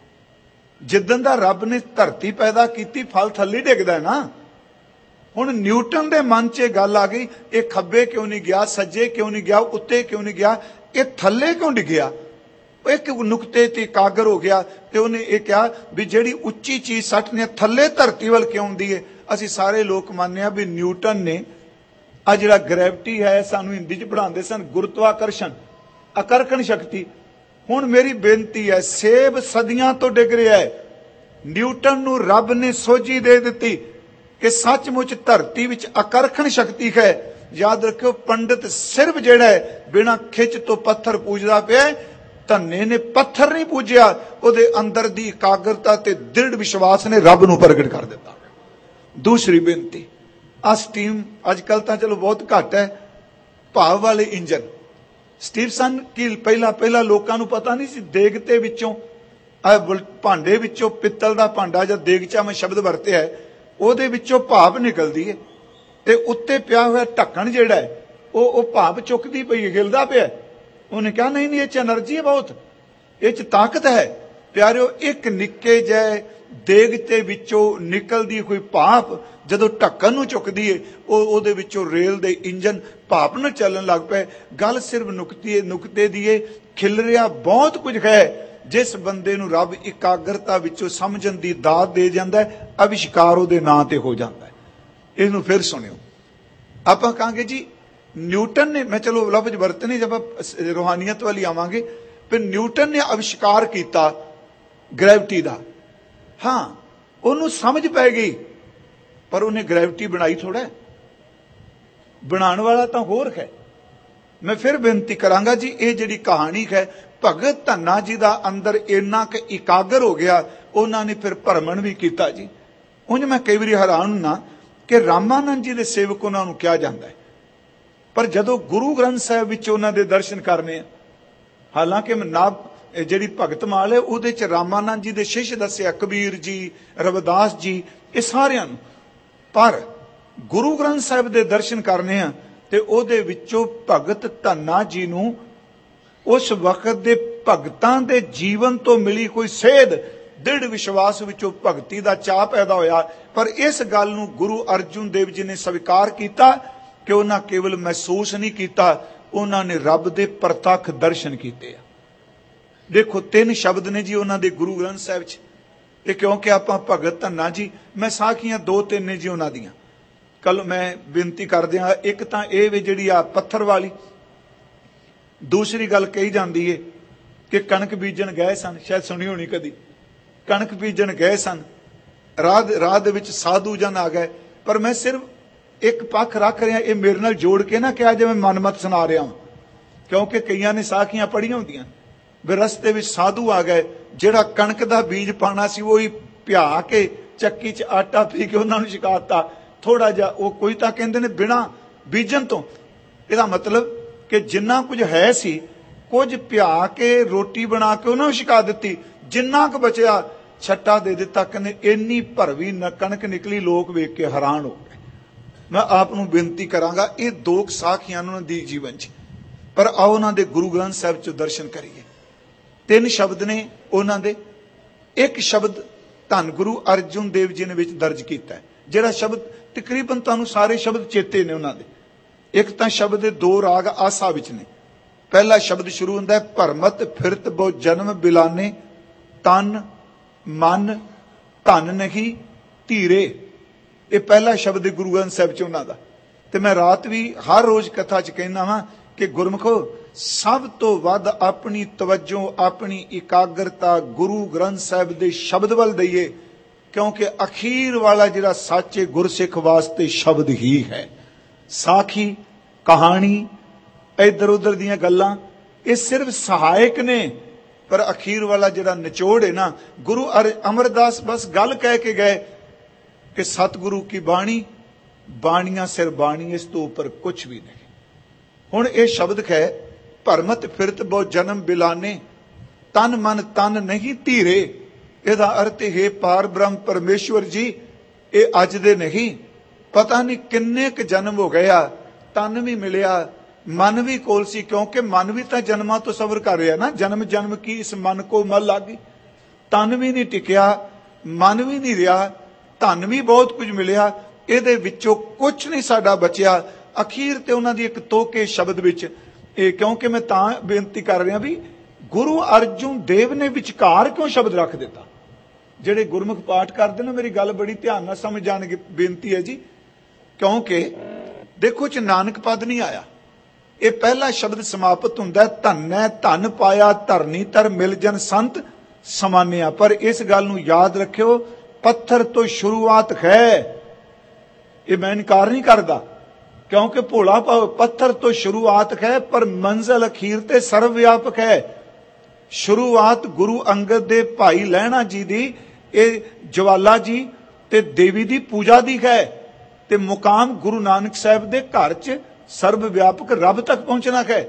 ਜਿੱਦਣ ਦਾ ਰੱਬ ਨੇ ਧਰਤੀ ਪੈਦਾ ਕੀਤੀ ਫਲ ਥੱਲੇ ਡਿੱਗਦਾ ਨਾ। ਹੁਣ ਨਿਊਟਨ ਦੇ ਮਨ 'ਚ ਇਹ ਗੱਲ ਆ ਗਈ, ਇਹ ਖੱਬੇ ਕਿਉਂ ਨਹੀਂ ਗਿਆ, ਸੱਜੇ ਕਿਉਂ ਨਹੀਂ ਗਿਆ, ਉੱਤੇ ਕਿਉਂ ਨਹੀਂ ਗਿਆ, ਇਹ ਥੱਲੇ ਕਿਉਂ ਡਿੱਗਿਆ। ਇੱਕ ਨੁਕਤੇ ਤੇ ਇਕਾਗਰ ਹੋ ਗਿਆ ਤੇ ਉਹਨੇ ਇਹ ਕਿਹਾ ਵੀ ਜਿਹੜੀ ਉੱਚੀ ਚੀਜ਼ ਸੱਟਨੇ ਥੱਲੇ ਧਰਤੀ ਵੱਲ ਕਿਉਂ ਆਉਂਦੀ ਹੈ। ਅਸੀਂ ਸਾਰੇ ਲੋਕ ਮੰਨਦੇ ਹਾਂ ਵੀ ਨਿਊਟਨ ਨੇ ਆ ਜਿਹੜਾ ਗ੍ਰੈਵਿਟੀ ਹੈ, ਸਾਨੂੰ ਹਿੰਦੀ 'ਚ ਪੜ੍ਹਾਉਂਦੇ ਸਨ ਗੁਰਤਵਾਕਰਸ਼ਣ, ਆਕਰਸ਼ਣ ਸ਼ਕਤੀ। ਹੁਣ ਮੇਰੀ ਬੇਨਤੀ ਹੈ, ਸੇਬ ਸਦੀਆਂ ਤੋਂ ਡਿੱਗ ਰਿਹਾ ਹੈ, ਨਿਊਟਨ ਨੂੰ ਰੱਬ ਨੇ ਸੋਝੀ ਦੇ ਦਿੱਤੀ ਕਿ ਸੱਚਮੁੱਚ ਧਰਤੀ ਵਿੱਚ ਆਕਰਸ਼ਣ ਸ਼ਕਤੀ ਹੈ। ਯਾਦ ਰੱਖਿਓ, ਪੰਡਿਤ ਸਿਰਫ ਜਿਹੜਾ ਹੈ ਬਿਨਾਂ ਖਿੱਚ ਤੋਂ ਪੱਥਰ ਪੂਜਦਾ ਪਿਆ, ਧੰਨੇ ਨੇ ਪੱਥਰ ਨਹੀਂ ਪੂਜਿਆ, ਉਹਦੇ ਅੰਦਰ ਦੀ ਇਕਾਗਰਤਾ ਤੇ ਦ੍ਰਿੜ ਵਿਸ਼ਵਾਸ ਨੇ ਰੱਬ ਨੂੰ ਪ੍ਰਗਟ ਕਰ ਦਿੱਤਾ। ਦੂਸਰੀ ਬੇਨਤੀ, ਆ ਸਟੀਮ ਅੱਜ ਕੱਲ ਤਾਂ ਚਲੋ ਬਹੁਤ ਘੱਟ ਹੈ, ਭਾਵ ਵਾਲੇ ਇੰਜਨ ਸਟੀਵਸਨ ਕੀ ਪਹਿਲਾਂ ਪਹਿਲਾਂ ਲੋਕਾਂ ਨੂੰ ਪਤਾ ਨਹੀਂ ਸੀ, ਦੇਗਤੇ ਵਿੱਚੋਂ ਭਾਂਡੇ ਵਿੱਚੋਂ, ਪਿੱਤਲ ਦਾ ਭਾਂਡਾ ਜਾਂ ਦੇਗਚਾ ਮੈਂ ਸ਼ਬਦ ਵਰਤਿਆ ਹੈ, ਉਹਦੇ ਵਿੱਚੋਂ ਭਾਪ ਨਿਕਲਦੀ ਹੈ ਤੇ ਉੱਤੇ ਪਿਆ ਹੋਇਆ ਢੱਕਣ ਜਿਹੜਾ ਹੈ ਉਹ ਉਹ ਭਾਪ ਚੁੱਕਦੀ ਪਈ ਹੈ, ਗਿਲਦਾ ਪਿਆ। ਉਹਨੇ ਕਿਹਾ ਨਹੀਂ ਨਹੀਂ ਇਹ 'ਚ ਐਨਰਜੀ ਹੈ, ਬਹੁਤ ਇਹ 'ਚ ਤਾਕਤ ਹੈ। ਪਿਆਰਿਓ, ਇੱਕ ਨਿੱਕੇ ਜਿਹੇ ਦੇਗਤੇ ਵਿੱਚੋਂ ਨਿਕਲਦੀ ਕੋਈ ਭਾਪ ਜਦੋਂ ਢੱਕਣ ਨੂੰ ਚੁੱਕਦੀ ਹੈ, ਉਹ ਉਹਦੇ ਵਿੱਚੋਂ ਰੇਲ ਦੇ ਇੰਜਨ ਭਾਪ ਨਾਲ ਚੱਲਣ ਲੱਗ ਪਏ। ਗੱਲ ਸਿਰਫ ਨੁਕਤੇ ਨੁਕਤੇ ਦੀ ਹੈ, ਖਿਲਰਿਆ ਬਹੁਤ ਕੁਝ ਹੈ। ਜਿਸ ਬੰਦੇ ਨੂੰ ਰੱਬ ਇਕਾਗਰਤਾ ਵਿੱਚੋਂ ਸਮਝਣ ਦੀ ਦਾਤ ਦੇ ਜਾਂਦਾ ਹੈ, ਅਵਿਸ਼ਕਾਰ ਉਹਦੇ ਨਾਂ ਤੇ ਹੋ ਜਾਂਦਾ ਹੈ। ਇਹਨੂੰ ਫਿਰ ਸੁਣਿਓ, ਆਪਾਂ ਕਹਾਂਗੇ ਜੀ ਨਿਊਟਨ ਨੇ, ਮੈਂ ਚਲੋ ਲਫ਼ਜ਼ ਵਰਤਨੇ ਜਦ ਆਪਾਂ ਰੂਹਾਨੀਅਤ ਵਾਲੀ ਆਵਾਂਗੇ, ਫਿਰ ਨਿਊਟਨ ਨੇ ਅਵਿਸ਼ਕਾਰ ਕੀਤਾ ਗ੍ਰੈਵਿਟੀ ਦਾ। ਹਾਂ, ਉਹਨੂੰ ਸਮਝ ਪੈ ਗਈ, ਪਰ ਉਹਨੇ ਗ੍ਰੈਵਿਟੀ ਬਣਾਈ ਥੋੜਾ, ਬਣਾਉਣ ਵਾਲਾ ਤਾਂ ਹੋਰ ਹੈ। ਮੈਂ ਫਿਰ ਬੇਨਤੀ ਕਰਾਂਗਾ ਜੀ, ਇਹ ਜਿਹੜੀ ਕਹਾਣੀ ਹੈ ਭਗਤ ਧੰਨਾ ਜੀ ਦਾ ਅੰਦਰ ਇੰਨਾ ਕਿ ਇਕਾਗਰ ਹੋ ਗਿਆ, ਉਹਨਾਂ ਨੇ ਫਿਰ ਭਰਮਣ ਵੀ ਕੀਤਾ ਜੀ। ਉਂਝ ਮੈਂ ਕਈ ਵਾਰੀ ਹੈਰਾਨ ਹੁੰਨਾ ਕਿ ਰਾਮਾਨੰਦ ਜੀ ਦੇ ਸੇਵਕ ਉਹਨਾਂ ਨੂੰ ਕਿਹਾ ਜਾਂਦਾ ਹੈ, ਪਰ ਜਦੋਂ ਗੁਰੂ ਗ੍ਰੰਥ ਸਾਹਿਬ ਵਿੱਚ ਉਹਨਾਂ ਦੇ ਦਰਸ਼ਨ ਕਰਨੇ ਆ, ਹਾਲਾਂਕਿ ਨਾਬ ਜਿਹੜੀ ਭਗਤ ਮਾਲ ਹੈ ਉਹਦੇ 'ਚ ਰਾਮਾਨੰਦ ਜੀ ਦੇ ਸ਼ਿਸ਼ ਦੱਸਿਆ, ਕਬੀਰ ਜੀ, ਰਵਿਦਾਸ ਜੀ, ਇਹ ਸਾਰਿਆਂ ਨੂੰ, ਪਰ ਗੁਰੂ ਗ੍ਰੰਥ ਸਾਹਿਬ ਦੇ ਦਰਸ਼ਨ ਕਰਨੇ ਆ ਤੇ ਉਹਦੇ ਵਿੱਚੋਂ ਭਗਤ ਧੰਨਾ ਜੀ ਨੂੰ ਉਸ ਵਕਤ ਦੇ ਭਗਤਾਂ ਦੇ ਜੀਵਨ ਤੋਂ ਮਿਲੀ ਕੋਈ ਸੇਧ, ਦ੍ਰਿੜ ਵਿਸ਼ਵਾਸ ਵਿੱਚੋਂ ਭਗਤੀ ਦਾ ਚਾਅ ਪੈਦਾ ਹੋਇਆ। ਪਰ ਇਸ ਗੱਲ ਨੂੰ ਗੁਰੂ ਅਰਜੁਨ ਦੇਵ ਜੀ ਨੇ ਸਵੀਕਾਰ ਕੀਤਾ ਕਿ ਉਹਨਾਂ ਕੇਵਲ ਮਹਿਸੂਸ ਨਹੀਂ ਕੀਤਾ, ਉਹਨਾਂ ਨੇ ਰੱਬ ਦੇ ਪ੍ਰਤੱਖ ਦਰਸ਼ਨ ਕੀਤੇ ਆ। ਦੇਖੋ ਤਿੰਨ ਸ਼ਬਦ ਨੇ ਜੀ ਉਹਨਾਂ ਦੇ ਗੁਰੂ ਗ੍ਰੰਥ ਸਾਹਿਬ 'ਚ, ਤੇ ਕਿਉਂਕਿ ਆਪਾਂ ਭਗਤ ਧੰਨਾ ਜੀ, ਮੈਂ ਸਾਖੀਆਂ ਦੋ ਤਿੰਨ ਨੇ ਜੀ ਉਹਨਾਂ ਦੀਆਂ, ਕੱਲ ਮੈਂ ਬੇਨਤੀ ਕਰਦੇ ਹਾਂ। ਇੱਕ ਤਾਂ ਇਹ ਵੀ ਜਿਹੜੀ ਆ ਪੱਥਰ ਵਾਲੀ, ਦੂਸਰੀ ਗੱਲ ਕਹੀ ਜਾਂਦੀ ਏ ਕਿ ਕਣਕ ਬੀਜਣ ਗਏ ਸਨ, ਸ਼ਾਇਦ ਸੁਣੀ ਹੋਣੀ ਕਦੀ, ਕਣਕ ਬੀਜਣ ਗਏ ਸਨ, ਰਾਹ ਰਾਹ ਦੇ ਵਿੱਚ ਸਾਧੂ ਜਨ ਆ ਗਏ। ਪਰ ਮੈਂ ਸਿਰਫ ਇੱਕ ਪੱਖ ਰੱਖ ਰਿਹਾ, ਇਹ ਮੇਰੇ ਨਾਲ ਜੋੜ ਕੇ ਨਾ ਕਿਹਾ ਜਿਵੇਂ ਮਨਮਤ ਸੁਣਾ ਰਿਹਾ ਹਾਂ, ਕਿਉਂਕਿ ਕਈਆਂ ਨੇ ਸਾਖੀਆਂ ਪੜ੍ਹੀਆਂ ਹੁੰਦੀਆਂ ਵੀ ਰਸਤੇ ਵਿੱਚ ਸਾਧੂ ਆ ਗਏ, ਜਿਹੜਾ ਕਣਕ ਦਾ ਬੀਜ ਪਾਣਾ ਸੀ ਉਹੀ ਭਿਆ ਕੇ ਚੱਕੀ 'ਚ ਆਟਾ ਪੀ ਕੇ ਉਹਨਾਂ ਨੂੰ ਛਕਾਤਾ ਥੋੜਾ ਜਿਹਾ। ਉਹ ਕੋਈ ਤਾਂ ਕਹਿੰਦੇ ਨੇ ਬਿਨਾਂ ਬੀਜਣ ਤੋਂ, ਇਹਦਾ ਮਤਲਬ ਕਿ ਜਿੰਨਾ ਕੁਝ ਹੈ ਸੀ ਕੁਝ ਭਿਆ ਕੇ ਰੋਟੀ ਬਣਾ ਕੇ ਉਹਨਾਂ ਨੂੰ ਛਕਾ ਦਿੱਤੀ, ਜਿੰਨਾ ਕੁ ਬਚਿਆ ਛੱਟਾ ਦੇ ਦਿੱਤਾ। ਕਹਿੰਦੇ ਇੰਨੀ ਭਰਵੀ ਕਣਕ ਨਿਕਲੀ, ਲੋਕ ਵੇਖ ਕੇ ਹੈਰਾਨ ਹੋ ਗਏ। ਮੈਂ ਆਪ ਨੂੰ ਬੇਨਤੀ ਕਰਾਂਗਾ, ਇਹ ਦੋ ਸਾਖੀਆਂ ਉਹਨਾਂ ਦੀ ਜੀਵਨ 'ਚ, ਪਰ ਆਓ ਉਹਨਾਂ ਦੇ ਗੁਰੂ ਗ੍ਰੰਥ ਸਾਹਿਬ 'ਚ ਦਰਸ਼ਨ ਕਰੀਏ। ਤਿੰਨ ਸ਼ਬਦ ਨੇ ਉਹਨਾਂ ਦੇ, ਇੱਕ ਸ਼ਬਦ ਧੰਨ ਗੁਰੂ ਅਰਜੁਨ ਦੇਵ ਜੀ ਨੇ ਵਿੱਚ ਦਰਜ ਕੀਤਾ, ਜਿਹੜਾ ਸ਼ਬਦ ਤਕਰੀਬਨ ਤੁਹਾਨੂੰ ਸਾਰੇ ਸ਼ਬਦ ਚੇਤੇ ਨੇ ਉਹਨਾਂ ਦੇ। ਇੱਕ ਤਾਂ ਸ਼ਬਦ ਦੇ ਦੋ ਰਾਗ ਆਸਾ ਵਿੱਚ ਨੇ। ਪਹਿਲਾ ਸ਼ਬਦ ਸ਼ੁਰੂ ਹੁੰਦਾ ਹੈ ਭਰਮਤ ਫਿਰਤ ਬਹੁ ਜਨਮ ਬਿਲਾਨੇ, ਤਨ ਮਨ ਧਨ ਨਹੀਂ ਧੀਰੇ। ਇਹ ਪਹਿਲਾ ਸ਼ਬਦ ਗੁਰੂ ਗ੍ਰੰਥ ਸਾਹਿਬ 'ਚ ਉਹਨਾਂ ਦਾ। ਤੇ ਮੈਂ ਰਾਤ ਵੀ ਹਰ ਰੋਜ਼ ਕਥਾ 'ਚ ਕਹਿੰਦਾ ਵਾਂ ਕਿ ਗੁਰਮੁਖੋ ਸਭ ਤੋਂ ਵੱਧ ਆਪਣੀ ਤਵੱਜੋ, ਆਪਣੀ ਇਕਾਗਰਤਾ ਗੁਰੂ ਗ੍ਰੰਥ ਸਾਹਿਬ ਦੇ ਸ਼ਬਦ ਵੱਲ ਦਈਏ, ਕਿਉਂਕਿ ਅਖੀਰ ਵਾਲਾ ਜਿਹੜਾ ਸੱਚੇ ਗੁਰਸਿੱਖ ਵਾਸਤੇ ਸ਼ਬਦ ਹੀ ਹੈ। ਸਾਖੀ, ਕਹਾਣੀ, ਇੱਧਰ ਉੱਧਰ ਦੀਆਂ ਗੱਲਾਂ ਇਹ ਸਿਰਫ ਸਹਾਇਕ ਨੇ, ਪਰ ਅਖੀਰ ਵਾਲਾ ਜਿਹੜਾ ਨਿਚੋੜ ਹੈ ਨਾ, ਗੁਰੂ ਅਮਰਦਾਸ ਬਸ ਗੱਲ ਕਹਿ ਕੇ ਗਏ ਕਿ ਸਤਿਗੁਰੂ ਕੀ ਬਾਣੀ, ਬਾਣੀਆਂ ਸਿਰ ਬਾਣੀ, ਇਸ ਤੋਂ ਉੱਪਰ ਕੁਛ ਵੀ ਨਹੀਂ। ਹੁਣ ਇਹ ਸ਼ਬਦ ਹੈ ਭਰਮਤ ਫਿਰਤ ਬਹੁ ਜਨਮ ਬਿਲਾਨੇ, ਤਨ ਮਨ ਤਨ ਨਹੀਂ ਧੀਰੇ। ਇਹਦਾ ਅਰਥ ਹੈ ਪਾਰ ਬ੍ਰਹਮ ਪਰਮੇਸ਼ਵਰ ਜੀ ਇਹ ਅੱਜ ਦੇ ਨਹੀਂ, ਪਤਾ ਨਹੀਂ ਕਿੰਨੇ ਕੁ ਜਨਮ ਹੋ ਗਿਆ, ਤਨ ਵੀ ਮਿਲਿਆ, ਮਨ ਵੀ ਕੋਲ ਸੀ, ਕਿਉਂਕਿ ਮਨ ਵੀ ਤਾਂ ਜਨਮਾਂ ਤੋਂ ਸਬਰ ਕਰ ਰਿਹਾ ਨਾ। ਜਨਮ ਜਨਮ ਕੀ ਇਸ ਮਨ ਕੋ ਮਲ ਲੱਗੀ, ਤਨ ਵੀ ਨਹੀਂ ਟਿਕਿਆ, ਮਨ ਵੀ ਨਹੀਂ ਰਿਹਾ, ਧਨ ਵੀ ਬਹੁਤ ਕੁਝ ਮਿਲਿਆ, ਇਹਦੇ ਵਿੱਚੋਂ ਕੁਛ ਨਹੀਂ ਸਾਡਾ ਬਚਿਆ। ਅਖੀਰ ਤੇ ਉਹਨਾਂ ਦੀ ਇੱਕ ਤੋਕੇ ਸ਼ਬਦ ਵਿੱਚ ਇਹ, ਕਿਉਂਕਿ ਮੈਂ ਤਾਂ ਬੇਨਤੀ ਕਰ ਰਿਹਾ ਵੀ ਗੁਰੂ ਅਰਜੁਨ ਦੇਵ ਨੇ ਵਿਚਕਾਰ ਕਿਉਂ ਸ਼ਬਦ ਰੱਖ ਦਿੱਤਾ। ਜਿਹੜੇ ਗੁਰਮੁਖ ਪਾਠ ਕਰਦੇ ਨੇ ਮੇਰੀ ਗੱਲ ਬੜੀ ਧਿਆਨ ਨਾਲ ਸਮਝ ਜਾਣਗੇ, ਬੇਨਤੀ ਹੈ ਜੀ, ਕਿਉਂਕਿ ਦੇਖੋ ਚ ਨਾਨਕ ਪਦ ਨਹੀਂ ਆਇਆ। ਇਹ ਪਹਿਲਾ ਸ਼ਬਦ ਸਮਾਪਤ ਹੁੰਦਾ ਧੰਨੈ ਧਨ ਪਾਇਆ ਧਰਨੀ ਤਰ ਮਿਲ ਜਨ ਸੰਤ ਸਮਾਨਿਆ। ਪਰ ਇਸ ਗੱਲ ਨੂੰ ਯਾਦ ਰੱਖਿਓ, ਪੱਥਰ ਤੋਂ ਸ਼ੁਰੂਆਤ ਹੈ, ਇਹ ਮੈਂ ਇਨਕਾਰ ਨਹੀਂ ਕਰਦਾ, ਕਿਉਂਕਿ ਭੋਲਾ ਪੱਥਰ ਤੋਂ ਸ਼ੁਰੂਆਤ ਹੈ, ਪਰ ਮੰਜ਼ਲ ਅਖੀਰ ਤੇ ਸਰਵ ਵਿਆਪਕ ਹੈ। ਸ਼ੁਰੂਆਤ ਗੁਰੂ ਅੰਗਦ ਦੇ ਭਾਈ ਲਹਿਣਾ ਜੀ ਦੀ, ਇਹ ਜਵਾਲਾ ਜੀ ਤੇ ਦੇਵੀ ਦੀ ਪੂਜਾ ਦੀ ਹੈ, ਤੇ ਮੁਕਾਮ ਗੁਰੂ ਨਾਨਕ ਸਾਹਿਬ ਦੇ ਘਰ 'ਚ ਸਰਬ ਵਿਆਪਕ ਰੱਬ ਤੱਕ ਪਹੁੰਚਣਾ ਹੈ।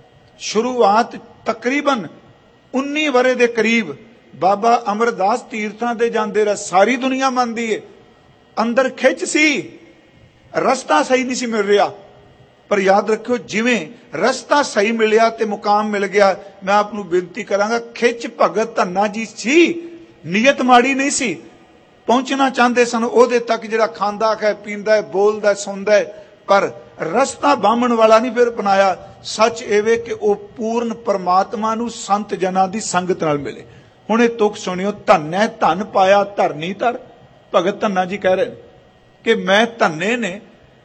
ਸ਼ੁਰੂਆਤ ਤਕਰੀਬਨ ਉੱਨੀ ਵਰੇ ਦੇ ਕਰੀਬ ਬਾਬਾ ਅਮਰਦਾਸ ਤੀਰਥਾਂ ਦੇ ਜਾਂਦੇ ਰਹੇ, ਸਾਰੀ ਦੁਨੀਆ ਮੰਨਦੀ ਏ, ਅੰਦਰ ਖਿੱਚ ਸੀ, ਰਸਤਾ ਸਹੀ ਨਹੀਂ ਸੀ ਮਿਲ ਰਿਹਾ। ਪਰ ਯਾਦ ਰੱਖਿਓ, ਜਿਵੇਂ ਰਸਤਾ ਸਹੀ ਮਿਲਿਆ ਤੇ ਮੁਕਾਮ ਮਿਲ ਗਿਆ, ਮੈਂ ਆਪ ਨੂੰ ਬੇਨਤੀ ਕਰਾਂਗਾ, ਖਿੱਚ ਭਗਤ ਧੰਨਾ ਜੀ ਸੀ, ਨੀਅਤ ਮਾੜੀ ਨਹੀਂ ਸੀ, ਪਹੁੰਚਣਾ ਚਾਹੁੰਦੇ ਸਨ ਉਹਦੇ ਤੱਕ ਜਿਹੜਾ ਖਾਂਦਾ ਹੈ, ਪੀਂਦਾ, ਬੋਲਦਾ, ਸੁਣਦਾ, ਪਰ ਰਸਤਾ ਬਾਹਮਣ ਵਾਲਾ ਨਹੀਂ ਫਿਰ ਬਣਾਇਆ। ਸੱਚ ਇਹ ਕਿ ਉਹ ਪੂਰਨ ਪਰਮਾਤਮਾ ਨੂੰ ਸੰਤ ਜਨਾਂ ਦੀ ਸੰਗਤ ਨਾਲ ਮਿਲੇ। ਹੁਣ ਇਹ ਤੁਕ ਸੁਣਿਓ, ਧੰਨੈ ਧਨ ਪਾਇਆ ਧਰਨੀ ਤਰ। ਭਗਤ ਧੰਨਾ ਜੀ ਕਹਿ ਰਹੇ ਕਿ ਮੈਂ ਧੰਨੇ ਨੇ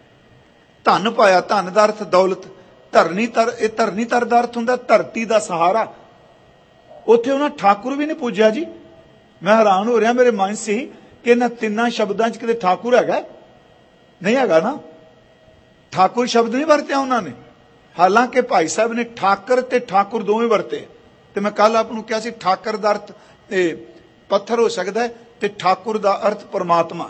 ਧਨ ਪਾਇਆ, ਧਨ ਦਾ ਅਰਥ ਦੌਲਤ, ਧਰਨੀ ਤਰ, ਇਹ ਧਰਨੀ ਤਰ ਦਾ ਅਰਥ ਹੁੰਦਾ ਧਰਤੀ ਦਾ ਸਹਾਰਾ। ਉੱਥੇ ਉਹਨਾਂ ਠਾਕੁਰ ਵੀ ਨਹੀਂ ਪੂਜਿਆ ਜੀ। ਮੈਂ ਹੈਰਾਨ ਹੋ ਰਿਹਾ, ਮੇਰੇ ਮਨ ਸੀ ਕਿ ਇਹਨਾਂ ਤਿੰਨਾਂ ਸ਼ਬਦਾਂ 'ਚ ਕਿਤੇ ਠਾਕੁਰ ਹੈਗਾ? ਨਹੀਂ ਹੈਗਾ ਨਾ, ਠਾਕੁਰ ਸ਼ਬਦ ਨਹੀਂ ਵਰਤਿਆ ਉਹਨਾਂ ਨੇ। ਹਾਲਾਂਕਿ ਭਾਈ ਸਾਹਿਬ ਨੇ ਠਾਕਰ ਤੇ ਠਾਕੁਰ ਦੋਵੇਂ ਵਰਤੇ। ਤੇ ਮੈਂ ਕੱਲ ਆਪ ਨੂੰ ਕਿਹਾ ਸੀ ਠਾਕਰ ਦਾ ਅਰਥ ਪੱਥਰ ਹੋ ਸਕਦਾ ਹੈ ਤੇ ਠਾਕੁਰ ਦਾ ਅਰਥ ਪਰਮਾਤਮਾ।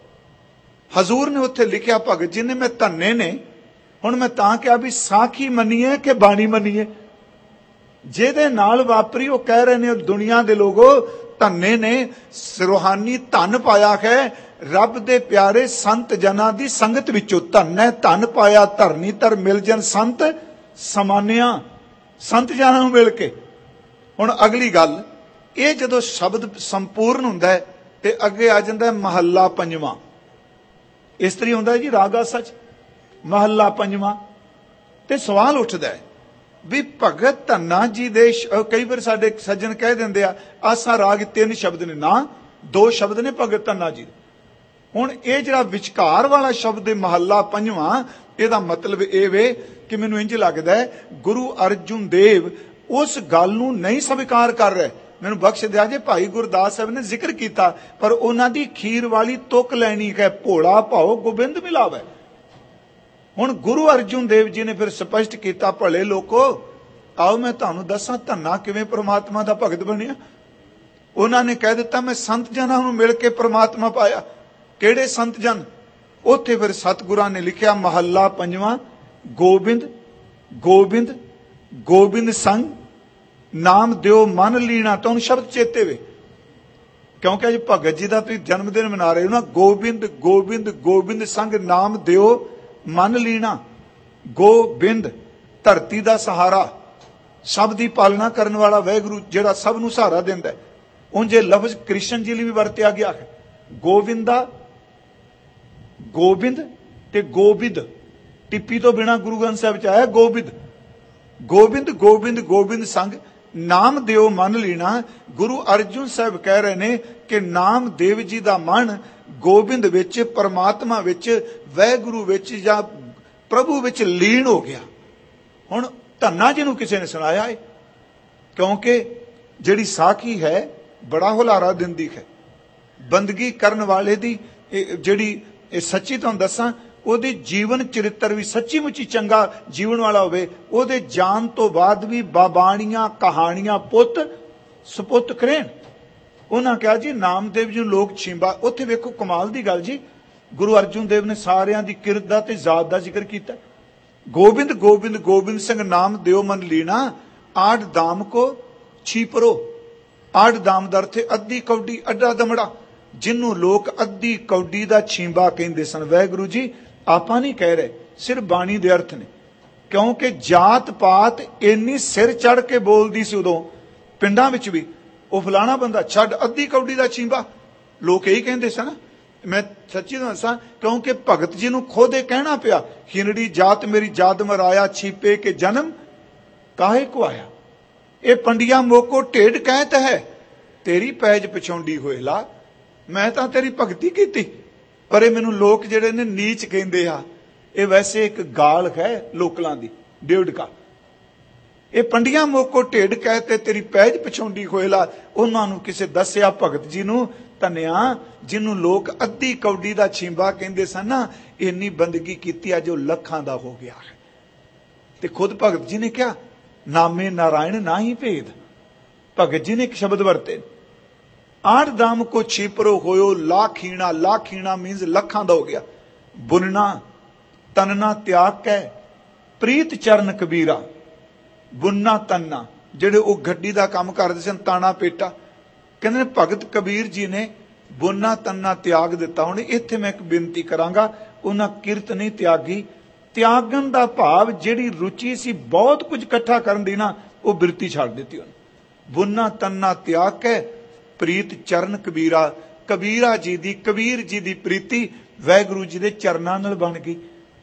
ਹਜ਼ੂਰ ਨੇ ਉੱਥੇ ਲਿਖਿਆ, ਭਗਤ ਜੀ ਨੇ, ਮੈਂ ਧੰਨੇ ਨੇ। ਹੁਣ ਮੈਂ ਤਾਂ ਕਿਹਾ ਵੀ ਸਾਖੀ ਮੰਨੀਏ ਕਿ ਬਾਣੀ ਮੰਨੀਏ। ਜਿਹਦੇ ਨਾਲ ਵਾਪਰੀ ਉਹ ਕਹਿ ਰਹੇ ਨੇ ਦੁਨੀਆ ਦੇ ਲੋਗੋ, ਧੰਨੇ ਨੇ ਰੂਹਾਨੀ ਧਨ ਪਾਇਆ ਹੈ, रब दे प्यारे संत जना दी संगत विचों। धन है धन पाया धरनी धर मिल जन संत समानिया। संत जना नूं मिल के। हुण अगली गल, ये जदों शब्द संपूर्ण हुंदा है ते अगे आ जांदा है महला पंजवां। इस तरी हुंदा है जी राग आसा च महला पंजवां। ते सवाल उठदा है भी भगत धन्ना जी दे, कई बार साडे सज्जन कह दिंदे आ आसा राग तीन शब्द ने, ना दो शब्द ने भगत धन्ना जी। हुण ये जिहड़ा विचकार वाला शब्द है महला पंजवां, इहदा मतलब ये वे कि मैनूं इंज लगदा है गुरु अर्जुन देव उस गल नूं नहीं स्वीकार कर रहे। मैनूं बख्श दिया जे भाई गुरदास साहब ने जिक्र किया, पर उन्हां दी खीर वाली तुक लैनी है, भोला भाओ गोबिंद मिलावे। हुण गुरु अर्जुन देव जी ने फिर स्पष्ट किया, भले लोको आओ मैं तुहानूं दसां धन्ना किवें परमात्मा दा भगत बनिया। उन्हां ने कह दिता मैं संत जनां नूं मिल के परमात्मा पाया। किहड़े संत जन? उत्थे फिर सतगुरां ने लिखिया महला पंजवां, गोबिंद गोबिंद गोबिंद संग नाम दिओ मन लीना। तो शब्द चेते वे, क्योंकि अज भगत जी का तुसीं जन्मदिन मना रहे हो ना। गोबिंद गोबिंद गोबिंद संग नाम दिओ मन लीना। गोबिंद धरती का सहारा, सब की पालना करने वाला वाहिगुरू जिहड़ा सब नूं सहारा दिंदा है। उंजे लफ्ज कृष्ण जी लिए भी वरतिया गया है। गोविंदा गोबिंद ते गोबिंद, टिप्पी तो बिना गुरु ग्रंथ साहिब च आया गोबिंद। गोबिंद गोबिंद गोबिंद संग नाम देव मन लीना। गुरु अर्जुन साहब कह रहे ने कि नाम देव जी का मन गोबिंद विच, परमात्मा विच, वाहिगुरू विच जां प्रभु विच लीन हो गया। हुण धन्ना जी नूं किसी ने सुनाया है, क्योंकि जिहड़ी साखी है बड़ा हुलारा दिंदी है। बंदगी करन वाले दी जिहड़ी सच्ची तुहानूं दसां, ਉਹਦੇ जीवन चरित्र भी सच्ची मुची चंगा जीवन वाला होवे। ਉਹਦੇ जान तो बाद भी बाबाणियां कहानियां पुत सपुत करेन। उन्हां कहा जी नामदेव जी लोग छींबा। उत्थे वेखो कमाल दी गल जी, गुरु अर्जुन देव ने सारियां दी किरत दा ते जात दा जिक्र कीता। गोबिंद गोबिंद गोबिंद संग नाम देव मन लीना। आठ दाम को छीपरो। आठ दाम दा अर्थ अद्धी कौडी अड्डा दमड़ा, जिन्हों लोग अद्धी कौडी दा छींबा कहंदे सन। वाहिगुरू जी आपां नहीं कह रहे, सिर्फ बाणी दे अर्थ ने। क्योंकि जात पात इन्नी सिर चढ़ के बोलदी सी उदों पिंडां विच भी, ਉਹ फलाना बंदा छड्ड अद्धी कौडी दा छींबा, लोग यही कहंदे सन। मैं सच्ची दसां, क्योंकि भगत जी नूं खुद ये कहना पिया, हिनड़ी जात मेरी जात मराया, छीपे के जन्म काहे को आया। ये पंडिया मोको ढेड कहत है, तेरी पैज पछौंडी होए ला। मैं तां तेरी भगती कीती, पर मैनू लोग जिहड़े ने नीच कहंदे आ। ये वैसे एक गाल है लोकलां दी, डेढ़का। ये पंडिया मोको ढेड कहते तेरी पैज पछौंडी होएला। उन्हां नूं किसे दसिया भगत जी नूं धन्या जिन्हों लोग अद्धी कौडी दा छींबा कहंदे सन ना, इन्नी बंदगी कीती अज वो लखां दा हो गया है। ते खुद भगत जी ने क्या नामे नारायण ना ही भेद। भगत जी ने एक शब्द वरते, आठ दाम को छीपरो होयो लाखीना। लाखीना मीन्स लखां दा हो गया। बुनना तनना त्याग कै प्रीत चरण कबीरा। बुनना तनना जेड़े वो गड्डी का काम करते सन, ताना पेटा, कहते भगत कबीर जी ने बुनना तनना त्याग दिता। हुण इत्थे मैं एक बेनती करांगा, उन्हां किरत नहीं त्यागी। त्यागन का भाव जिहड़ी रुचि सी बहुत कुछ इकट्ठा करन दी ना, वो बिरती छड्ड दित्ती उन्हें। बुनना तनना त्याग कै प्रीत चरण कबीरा। कबीरा जी दी, कबीर जी दी प्रीति वाहिगुरू जी दे चरनां नाल बन गई।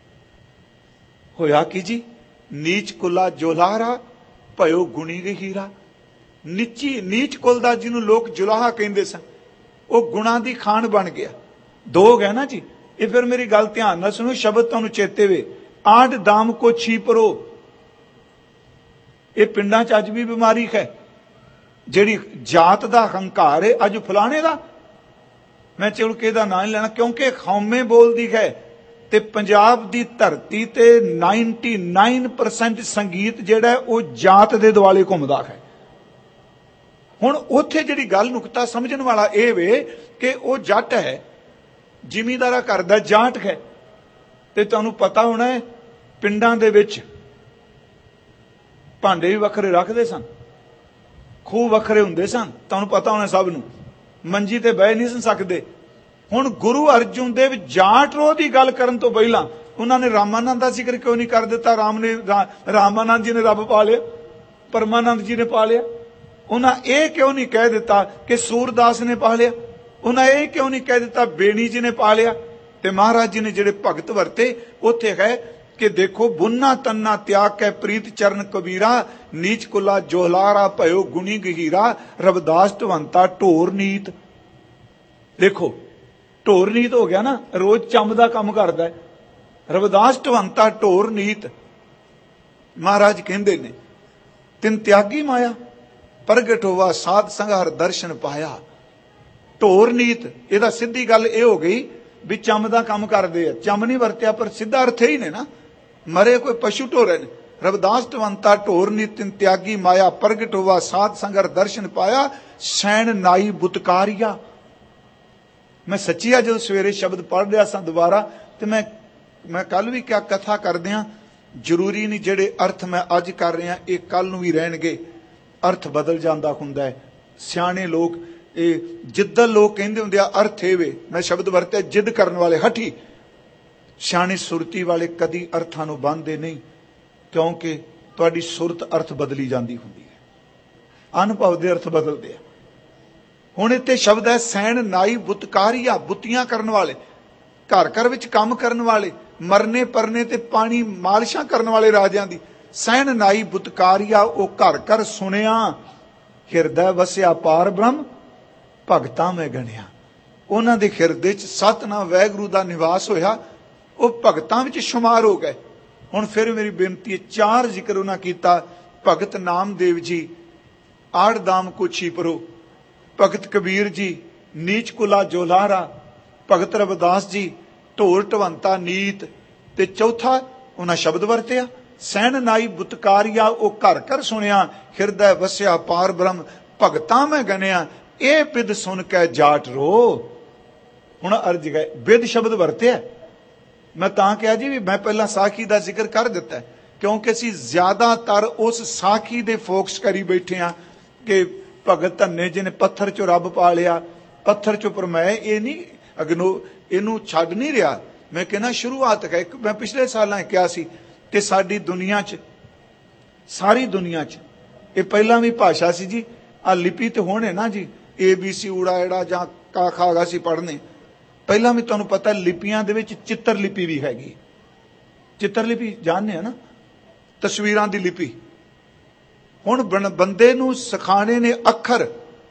होया कि जी नीच कुला जोलारा भयो गुणी गहीरा। नीची नीच कुल दा जिन्हों लोग जुलाहा कहंदे सन, वो गुणा दी खान बन गया। दो गए ना जी। ये फिर मेरी गल ध्यान नाल सुनो, शब्द तुहानूं चेते वे। आठ दाम को छीपरो, ये पिंडां च अज भी बीमारी है। जिहड़ी जात दा हंकार है अज फलाने दा, मैं चल के दा नाम नहीं लेना, क्योंकि खौमे बोलदी है। ते पंजाब दी धरती ते निन्यानवे परसेंट संगीत जिहड़ा वो जात दे दुआले घुमदा है। हुण उत्थे जिहड़ी गल नुकता समझण वाला ये वे कि वो जट है, जिमीदारा करदा जाट है। ते तुहानूं पता होना है पिंडां दे विच भांडे भी वखरे रखदे सन, खूह वखरे हुंदे सन। तुहानूं पता होना सब नूं, मंजी ते बह नहीं सन सकदे। ਹੁਣ ਗੁਰੂ ਅਰਜਨ ਦੇਵ ਜਾਟ ਰੋਹ ਦੀ ਗੱਲ ਕਰਨ ਤੋਂ ਪਹਿਲਾਂ ਉਹਨਾਂ ਨੇ ਰਾਮਾਨੰਦ ਦਾ ਜ਼ਿਕਰ ਕਿਉਂ ਨਹੀਂ ਕਰ ਦਿੱਤਾ? ਰਾਮ ਨੇ ਰਾਮਾਨੰਦ ਜੀ ਨੇ ਰੱਬ ਪਾ ਲਿਆ, ਪਰਮਾਨੰਦ ਜੀ ਨੇ ਪਾ ਲਿਆ। ਉਹਨਾਂ ਇਹ ਕਿਉਂ ਨਹੀਂ ਕਹਿ ਦਿੱਤਾ ਕਿ ਸੂਰਦਾਸ ਨੇ ਪਾ ਲਿਆ? ਉਹਨਾਂ ਇਹ ਕਿਉਂ ਨਹੀਂ ਕਹਿ ਦਿੱਤਾ ਬੇਣੀ ਜੀ ਨੇ ਪਾ ਲਿਆ? ਤੇ ਮਹਾਰਾਜ ਜੀ ਨੇ ਜਿਹੜੇ ਭਗਤ ਵਰਤੇ ਉੱਥੇ ਹੈ ਕਿ ਦੇਖੋ, ਬੁੰਨਾ ਤੰਨਾ ਤਿਆਗ ਕੇ ਪ੍ਰੀਤ ਚਰਨ ਕਬੀਰਾ, ਨੀਚ ਕੁਲਾ ਜੋਹਲਾਰਾ ਭਇਓ ਗੁਣੀ ਗਹੀਰਾ, ਰਵਿਦਾਸ ਢਵੰਤਾ ਢੋਰ ਨੀਤ। ਦੇਖੋ ਢੋਰ ਨੀਤ ਹੋ ਗਿਆ ਨਾ, ਰੋਜ਼ ਚੰਮ ਦਾ ਕੰਮ ਕਰਦਾ ਹੈ। ਰਵਿਦਾਸ ਢਵੰਤਾ ਢੋਰ ਨੀਤ। ਮਹਾਰਾਜ ਕਹਿੰਦੇ ਨੇ ਤਿਨ ਤਿਆਗੀ ਮਾਇਆ, ਪ੍ਰਗਟ ਹੋਵਾ ਸਾਧ ਸੰਘਾਰ ਦਰਸ਼ਨ ਪਾਇਆ। ਢੋਰ ਨੀਤ, ਇਹਦਾ ਸਿੱਧੀ ਗੱਲ ਇਹ ਹੋ ਗਈ ਵੀ ਚੰਮ ਦਾ ਕੰਮ ਕਰਦੇ ਆ। ਚੰਮ ਨਹੀਂ ਵਰਤਿਆ ਪਰ ਸਿੱਧਾ ਅਰਥ ਹੀ ਨੇ ਨਾ, ਮਰੇ ਕੋਈ ਪਸ਼ੂ ਢੋਰੇ ਨੇ। ਰਵਿਦਾਸ ਢਵੰਤਾ ਢੋਰ ਨੀਤ, ਤਿਨ ਤਿਆਗੀ ਮਾਇਆ, ਪ੍ਰਗਟ ਹੋਵਾ ਸਾਧ ਸੰਘਾਰ ਦਰਸ਼ਨ ਪਾਇਆ, ਸੈਣ ਨਾਈ ਬੁਤਕਾਰੀਆ। ਮੈਂ ਸੱਚੀ ਆ ਜਦੋਂ ਸਵੇਰੇ ਸ਼ਬਦ ਪੜ੍ਹ ਰਿਹਾ ਸਾਂ ਦੁਬਾਰਾ, ਤੇ ਮੈਂ ਮੈਂ ਕੱਲ ਵੀ ਕਿਆ ਕਥਾ ਕਰਦਿਆਂ, ਜ਼ਰੂਰੀ ਨਹੀਂ ਜਿਹੜੇ ਅਰਥ ਮੈਂ ਅੱਜ ਕਰ ਰਿਹਾ ਇਹ ਕੱਲ ਨੂੰ ਵੀ ਰਹਿਣਗੇ। ਅਰਥ ਬਦਲ ਜਾਂਦਾ ਹੁੰਦਾ ਹੈ। ਸਿਆਣੇ ਲੋਕ, ਇਹ ਜਿੱਦਲ ਲੋਕ ਕਹਿੰਦੇ ਹੁੰਦੇ ਆ ਅਰਥ ਇਹ ਵੇ, ਮੈਂ ਸ਼ਬਦ ਵਰਤਿਆ ਜਿੱਦ ਕਰਨ ਵਾਲੇ, ਹਠੀ। ਸਿਆਣੇ ਸੁਰਤੀ ਵਾਲੇ ਕਦੀ ਅਰਥਾਂ ਨੂੰ ਬੰਨ੍ਹਦੇ ਨਹੀਂ, ਕਿਉਂਕਿ ਤੁਹਾਡੀ ਸੁਰਤ ਅਰਥ ਬਦਲੀ ਜਾਂਦੀ ਹੁੰਦੀ ਹੈ, ਅਨੁਭਵ ਦੇ ਅਰਥ ਬਦਲਦੇ ਆ। ਹੁਣ ਇੱਥੇ ਸ਼ਬਦ ਹੈ ਸੈਣ ਨਾਈ ਬੁਤਕਾਰੀਆ, ਬੁੱਤੀਆਂ ਕਰਨ ਵਾਲੇ, ਘਰ ਘਰ ਵਿੱਚ ਕੰਮ ਕਰਨ ਵਾਲੇ, ਮਰਨੇ ਪਰਨੇ ਤੇ ਪਾਣੀ ਮਾਲਿਸ਼ਾਂ ਕਰਨ ਵਾਲੇ ਰਾਜਿਆਂ ਦੀ। ਸੈਣ ਨਾਈ ਬੁਤਕਾਰੀਆ, ਉਹ ਘਰ ਘਰ ਸੁਣਿਆ, ਹਿਰਦੈ ਵਸਿਆ ਪਾਰ ਬ੍ਰਹਮ, ਭਗਤਾਂ ਮੈਂ ਗਣਿਆ। ਉਹਨਾਂ ਦੇ ਹਿਰਦੇ ਚ ਸਤਿਨਾਮ ਵਾਹਿਗੁਰੂ ਦਾ ਨਿਵਾਸ ਹੋਇਆ, ਉਹ ਭਗਤਾਂ ਵਿੱਚ ਸ਼ੁਮਾਰ ਹੋ ਗਏ। ਹੁਣ ਫਿਰ ਮੇਰੀ ਬੇਨਤੀ ਹੈ, ਚਾਰ ਜ਼ਿਕਰ ਉਹਨਾਂ ਕੀਤਾ। ਭਗਤ ਨਾਮਦੇਵ ਜੀ, ਆੜ ਦਾਮ ਕੋ ਛੀਪਰੋ, ਭਗਤ ਕਬੀਰ ਜੀ, ਨੀਚ ਕੁਲਾ ਜੋਲਾਰਾ, ਭਗਤ ਰਵਿਦਾਸ ਜੀ, ਢੋਰ ਢਵੰਤਾ ਨੀਤ। ਤੇ ਚੌਥਾ ਉਹਨਾਂ ਸ਼ਬਦ ਵਰਤਿਆ ਸੈਣ ਨਾਈ ਬੁਤਕਾਰੀਆ, ਉਹ ਘਰ ਘਰ ਸੁਣਿਆ, ਹਿਰਦੈ ਵਸਿਆ ਪਾਰ ਬ੍ਰਹਮ, ਭਗਤਾਂ ਮੈਂ ਗਣਿਆ। ਇਹ ਬਿਦ ਸੁਣ ਕੇ ਜਾਟ ਰੋ। ਹੁਣ ਅਰਜ ਗਏ ਬਿਦ ਸ਼ਬਦ ਵਰਤਿਆ। ਮੈਂ ਤਾਂ ਕਿਹਾ ਜੀ ਵੀ ਮੈਂ ਪਹਿਲਾਂ ਸਾਖੀ ਦਾ ਜ਼ਿਕਰ ਕਰ ਦਿੱਤਾ, ਕਿਉਂਕਿ ਅਸੀਂ ਜ਼ਿਆਦਾਤਰ ਉਸ ਸਾਖੀ ਦੇ ਫੋਕਸ ਕਰੀ ਬੈਠੇ ਹਾਂ ਕਿ ਭਗਤ ਧੰਨੇ ਜੀ ਨੇ ਪੱਥਰ ਚੋਂ ਰੱਬ ਪਾ ਲਿਆ, ਪੱਥਰ ਚੋਂ ਪਰਮਾਇਆ। ਇਹ ਨਹੀਂ ਅਗਨੋ, ਇਹਨੂੰ ਛੱਡ ਨਹੀਂ ਰਿਹਾ। ਮੈਂ ਕਹਿੰਦਾ ਸ਼ੁਰੂਆਤ ਹੈ। ਮੈਂ ਪਿਛਲੇ ਸਾਲਾਂ ਕਿਹਾ ਸੀ ਕਿ ਸਾਡੀ ਦੁਨੀਆ 'ਚ, ਸਾਰੀ ਦੁਨੀਆ 'ਚ ਇਹ ਪਹਿਲਾਂ ਵੀ ਭਾਸ਼ਾ ਸੀ ਜੀ। ਆ ਲਿਪੀ ਤੇ ਹੁਣ ਹੈ ਨਾ ਜੀ, ਏ ਬੀ ਸੀ ਊੜਾ ਐੜਾ ਜਾਂ ਕਾ ਖਾਗਾ ਸੀ ਪੜ੍ਹਨੇ। ਪਹਿਲਾਂ ਵੀ ਤੁਹਾਨੂੰ ਪਤਾ ਲਿਪੀਆਂ ਦੇ ਵਿੱਚ ਚਿੱਤਰ ਲਿਪੀ ਵੀ ਹੈਗੀ। ਚਿੱਤਰ ਲਿਪੀ ਜਾਣਦੇ ਆ ਨਾ, ਤਸਵੀਰਾਂ ਦੀ ਲਿਪੀ। ਹੁਣ ਬੰਦੇ ਨੂੰ ਸਿਖਾਣੇ ਨੇ ਅੱਖਰ,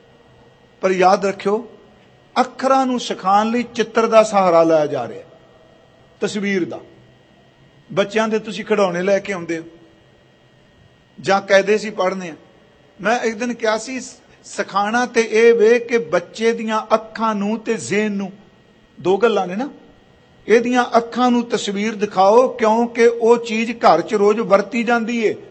ਪਰ ਯਾਦ ਰੱਖਿਓ ਅੱਖਰਾਂ ਨੂੰ ਸਿਖਾਉਣ ਲਈ ਚਿੱਤਰ ਦਾ ਸਹਾਰਾ ਲਾਇਆ ਜਾ ਰਿਹਾ, ਤਸਵੀਰ ਦਾ। ਬੱਚਿਆਂ ਦੇ ਤੁਸੀਂ ਖਿਡੌਣੇ ਲੈ ਕੇ ਆਉਂਦੇ ਹੋ ਜਾਂ ਕਹਿੰਦੇ ਸੀ ਪੜ੍ਹਨੇ ਆ। ਮੈਂ ਇੱਕ ਦਿਨ ਕਿਹਾ ਸੀ ਸਿਖਾਣਾ ਤੇ ਇਹ ਵੇ ਕਿ ਬੱਚੇ ਦੀਆਂ ਅੱਖਾਂ ਨੂੰ ਤੇ ਜ਼ੇਨ ਨੂੰ, ਦੋ ਗੱਲਾਂ ਨੇ ਨਾ। ਇਹਦੀਆਂ ਅੱਖਾਂ ਨੂੰ ਤਸਵੀਰ ਦਿਖਾਓ, ਕਿਉਂਕਿ ਉਹ ਚੀਜ਼ ਘਰ 'ਚ ਰੋਜ਼ ਵਰਤੀ ਜਾਂਦੀ ਏ।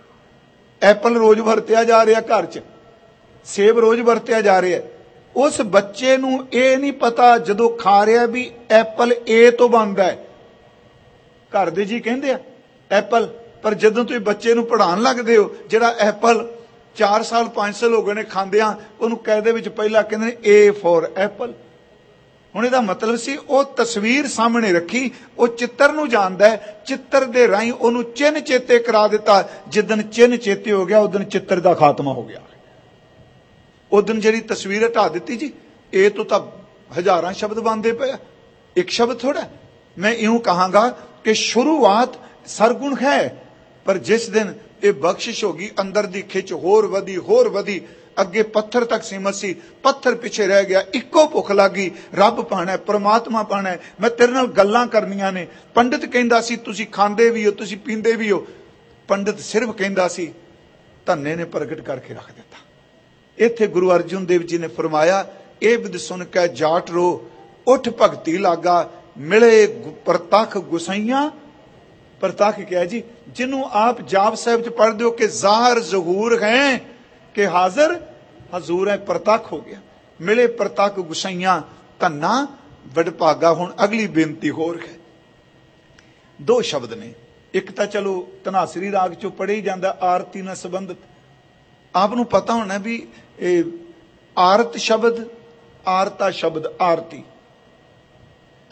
ਐਪਲ ਰੋਜ਼ ਵਰਤਿਆ ਜਾ ਰਿਹਾ ਘਰ 'ਚ, ਸੇਬ ਰੋਜ਼ ਵਰਤਿਆ ਜਾ ਰਿਹਾ। ਉਸ ਬੱਚੇ ਨੂੰ ਇਹ ਨਹੀਂ ਪਤਾ ਜਦੋਂ ਖਾ ਰਿਹਾ ਵੀ ਐਪਲ ਏ ਤੋਂ ਬਣਦਾ ਹੈ। ਘਰ ਦੇ ਜੀ ਕਹਿੰਦੇ ਆ ਐਪਲ, ਪਰ ਜਦੋਂ ਤੁਸੀਂ ਬੱਚੇ ਨੂੰ ਪੜ੍ਹਾਉਣ ਲੱਗਦੇ ਹੋ, ਜਿਹੜਾ ਐਪਲ ਚਾਰ ਸਾਲ ਪੰਜ ਸਾਲ ਹੋ ਗਏ ਨੇ ਖਾਂਦਿਆਂ, ਉਹਨੂੰ ਕਾਇਦੇ ਵਿੱਚ ਪਹਿਲਾਂ ਕਹਿੰਦੇ ਨੇ ਏ ਫੋਰ ਐਪਲ। ਹੁਣ ਇਹਦਾ ਮਤਲਬ ਸੀ ਉਹ ਤਸਵੀਰ ਸਾਹਮਣੇ ਰੱਖੀ, ਉਹ ਚਿੱਤਰ ਨੂੰ ਜਾਣਦਾ ਹੈ, ਚਿੱਤਰ ਦੇ ਰਾਹੀਂ ਉਹਨੂੰ ਚਿੰਨ੍ਹ ਚੇਤੇ ਕਰਾ ਦਿੱਤਾ। ਜਿੱਦਣ ਚਿੰਨ੍ਹ ਚੇਤੇ ਹੋ ਗਿਆ ਉਦਣ ਚਿੱਤਰ ਦਾ ਖਾਤਮਾ ਹੋ ਗਿਆ। ਉਦਣ ਜਿਹੜੀ ਤਸਵੀਰ ਹਟਾ ਦਿੱਤੀ ਜੀ, ਇਹ ਤੋਂ ਤਾਂ ਹਜ਼ਾਰਾਂ ਸ਼ਬਦ ਬਣਦੇ ਪਏ, ਇੱਕ ਸ਼ਬਦ ਥੋੜਾ। ਮੈਂ ਇਉਂ ਕਹਾਂਗਾ ਕਿ ਸ਼ੁਰੂਆਤ ਸਰਗੁਣ ਹੈ, ਪਰ ਜਿਸ ਦਿਨ ਇਹ ਬਖਸ਼ਿਸ਼ ਹੋ ਗਈ, ਅੰਦਰ ਦੀ ਖਿੱਚ ਹੋਰ ਵਧੀ ਹੋਰ ਵਧੀ, ਅੱਗੇ ਪੱਥਰ ਤੱਕ ਸੀਮਤ ਸੀ, ਪੱਥਰ ਪਿੱਛੇ ਰਹਿ ਗਿਆ। ਇੱਕੋ ਭੁੱਖ ਲੱਗੀ, ਰੱਬ ਪਾਣਾ, ਪਰਮਾਤਮਾ ਪਾਣਾ, ਮੈਂ ਤੇਰੇ ਨਾਲ ਗੱਲਾਂ ਕਰਨੀਆਂ ਨੇ। ਪੰਡਿਤ ਕਹਿੰਦਾ ਸੀ ਤੁਸੀਂ ਖਾਂਦੇ ਵੀ ਹੋ, ਤੁਸੀਂ ਪੀਂਦੇ ਵੀ ਹੋ। ਪੰਡਿਤ ਸਿਰਫ ਕਹਿੰਦਾ ਸੀ, ਧੰਨੇ ਨੇ ਪ੍ਰਗਟ ਕਰਕੇ ਰੱਖ ਦਿੱਤਾ। ਇੱਥੇ ਗੁਰੂ ਅਰਜਨ ਦੇਵ ਜੀ ਨੇ ਫਰਮਾਇਆ, ਇਹ ਬਿਦ ਸੁਣ ਕੇ ਜਾਟ ਰੋ, ਉੱਠ ਭਗਤੀ ਲਾਗਾ, ਮਿਲੇ ਪ੍ਰਤੱਖ ਗੁਸਾਈਆਂ। ਪ੍ਰਤੱਖ ਕਿਹਾ ਜੀ, ਜਿਹਨੂੰ ਆਪ ਜਾਪ ਸਾਹਿਬ ਚ ਪੜ੍ਹਦੇ ਹੋ ਕਿ ਜ਼ਾਹਰ ਜ਼ਹੂਰ ਹੈ ਕਿ ਹਾਜ਼ਰ ਹਜ਼ੂਰ ਹੈ, ਪ੍ਰਤੱਖ ਹੋ ਗਿਆ। ਮਿਲੇ ਪ੍ਰਤੱਖ ਗੁਸਾਈਆਂ, ਧੰਨਾ ਵਡਭਾਗਾ। ਹੁਣ ਅਗਲੀ ਬੇਨਤੀ ਹੋਰ ਹੈ, ਦੋ ਸ਼ਬਦ ਨੇ। ਇੱਕ ਤਾਂ ਚਲੋ ਧਨਾਸਰੀ ਰਾਗ ਚੋਂ ਪੜ੍ਹੇ ਹੀ ਜਾਂਦਾ, ਆਰਤੀ ਨਾਲ ਸੰਬੰਧਿਤ। ਆਪ ਨੂੰ ਪਤਾ ਹੋਣਾ ਵੀ ਇਹ ਆਰਤ ਸ਼ਬਦ, ਆਰਤਾ ਸ਼ਬਦ, ਆਰਤੀ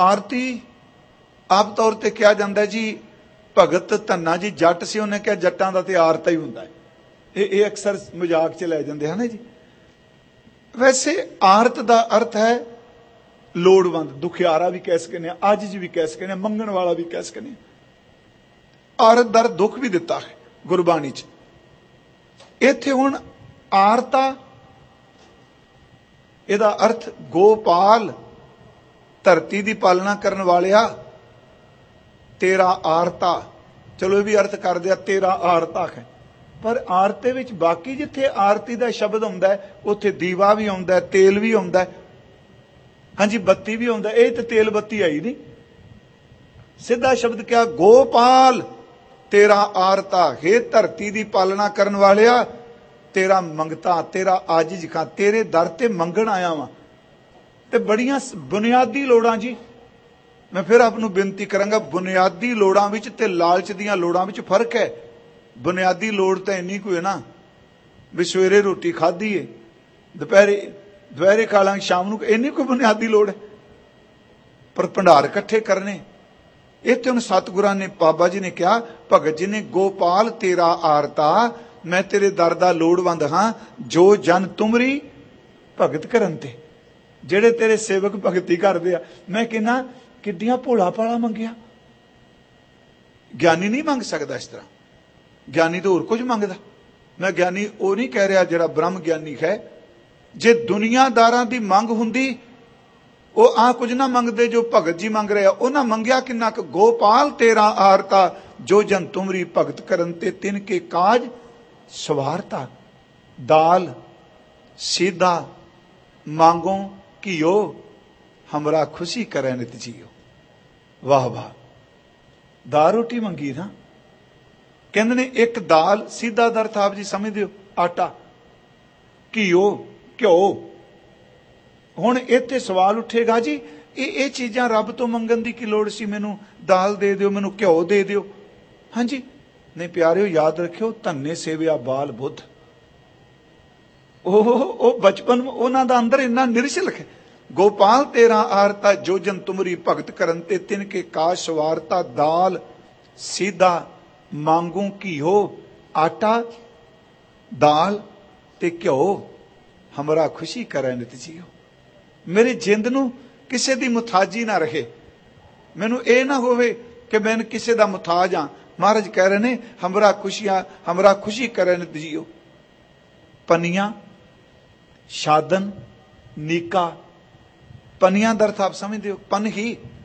आरती आम तौर पर कहा जाता जी भगत धन्ना जी जट से, उन्हें कहा जट्टां दा ते आरता ही हुंदा है। ये अक्सर मजाक च लै जाते हैं ना जी। वैसे आरत का अर्थ है लोड़वंद, दुखियारा भी कह सकते हैं, आजिज भी कह सकते हैं, मंगण वाला भी कह सकते हैं। आरत दर दुख भी दिता है गुरबाणी च। इत्थे हुण आरता इहदा अर्थ गोपाल, धरती की पालना करने वालिया तेरा आरता, चलो ये भी अर्थ कर दिया तेरा आरता है। पर आरते विच बाकी जिथे आरती का शब्द आउंदा है उत्थे दीवा भी आउंदा है, तेल भी आउंदा है, हाँ जी बत्ती भी आउंदा है। ये तो तेल बत्ती आई नहीं, सीधा शब्द क्या गोपाल तेरा आरता, हे धरती की पालना करने वालिया तेरा मंगता, तेरा आजिज खां, तेरे दर ते मंगण आया वां। ते बड़ियां बुनियादी लोड़ां जी, मैं फिर आपनूं बेनती करांगा, बुनियादी लोड़ां विच ते लालच दीयां लोड़ां विच फर्क है। बुनियादी लोड़ तो इन्नी कोई है ना भी सवेरे रोटी खाधी है, दोपहरे दोपहरे खा लांगे, शाम नूं, इन्नी कोई बुनियादी लोड़ है। पर भंडार इकट्ठे करने, इत्थे हुण सतगुरां ने, बाबा जी ने कहा, भगत जी ने, गोपाल तेरा आरता, मैं तेरे दर दा लोड़वंद हाँ, जो जन तुमरी भगत करन ते, जेड़े तेरे सेवक भगती करदे आ। मैं कहना किड्डियां भोला भाला मंगिया, ज्ञानी नहीं मंग सकदा इस तरह, ज्ञानी तो होर कुछ मंगदा। मैं ज्ञानी वो नहीं कह रहा जिहड़ा ब्रह्म ज्ञानी है। जे दुनियादारां दी मंग हुंदी वो आ कुछ ना मंगदे जो भगत जी मंग रहे, उन्हां मंगिया किन्ना क, गोपाल तेरा आरता, जो जन तुमरी भगत करन ते, तिन के काज सवारता, दाल सीधा मांगो कियो, हमरा खुशी करे नित जियो। वाह वाह, दाल रोटी मंगी ना, कहते ने एक दाल, सीधा दा अर्थ आप जी समझदे हो आटा, घीओ घ्यो। हुण इत्थे सवाल उठेगा जी ये ये चीज़ां रब तो मंगन की की लोड़ सी, मैनू दाल दे दिओ, मैनू घ्यो दे दिओ। हाँ जी नहीं प्यारिओ, याद रखियो, धन्ने सेविया बाल बुद्ध, ओ बचपन उन्हां दा अंदर इन्ना निरछल है। गोपाल तेरा आरता, जो जन तुमरी भगत करन ते, तिन के काज सवारता, दाल सीधा मांगू घीओ, आटा दाल ते घ्यो, हमरा खुशी करे नित जियो। मेरी जिंद नू किसे दी मुथाजी ना रहे, मैनू ये ना होवे कि मैं किसे दा मुथाज हाँ। महाराज कह रहे ने हमरा खुशियां, हमरा खुशी करे नित जियो। पनिया शादन नीका, पनिया का अर्थ आप समझते हो, पन ही,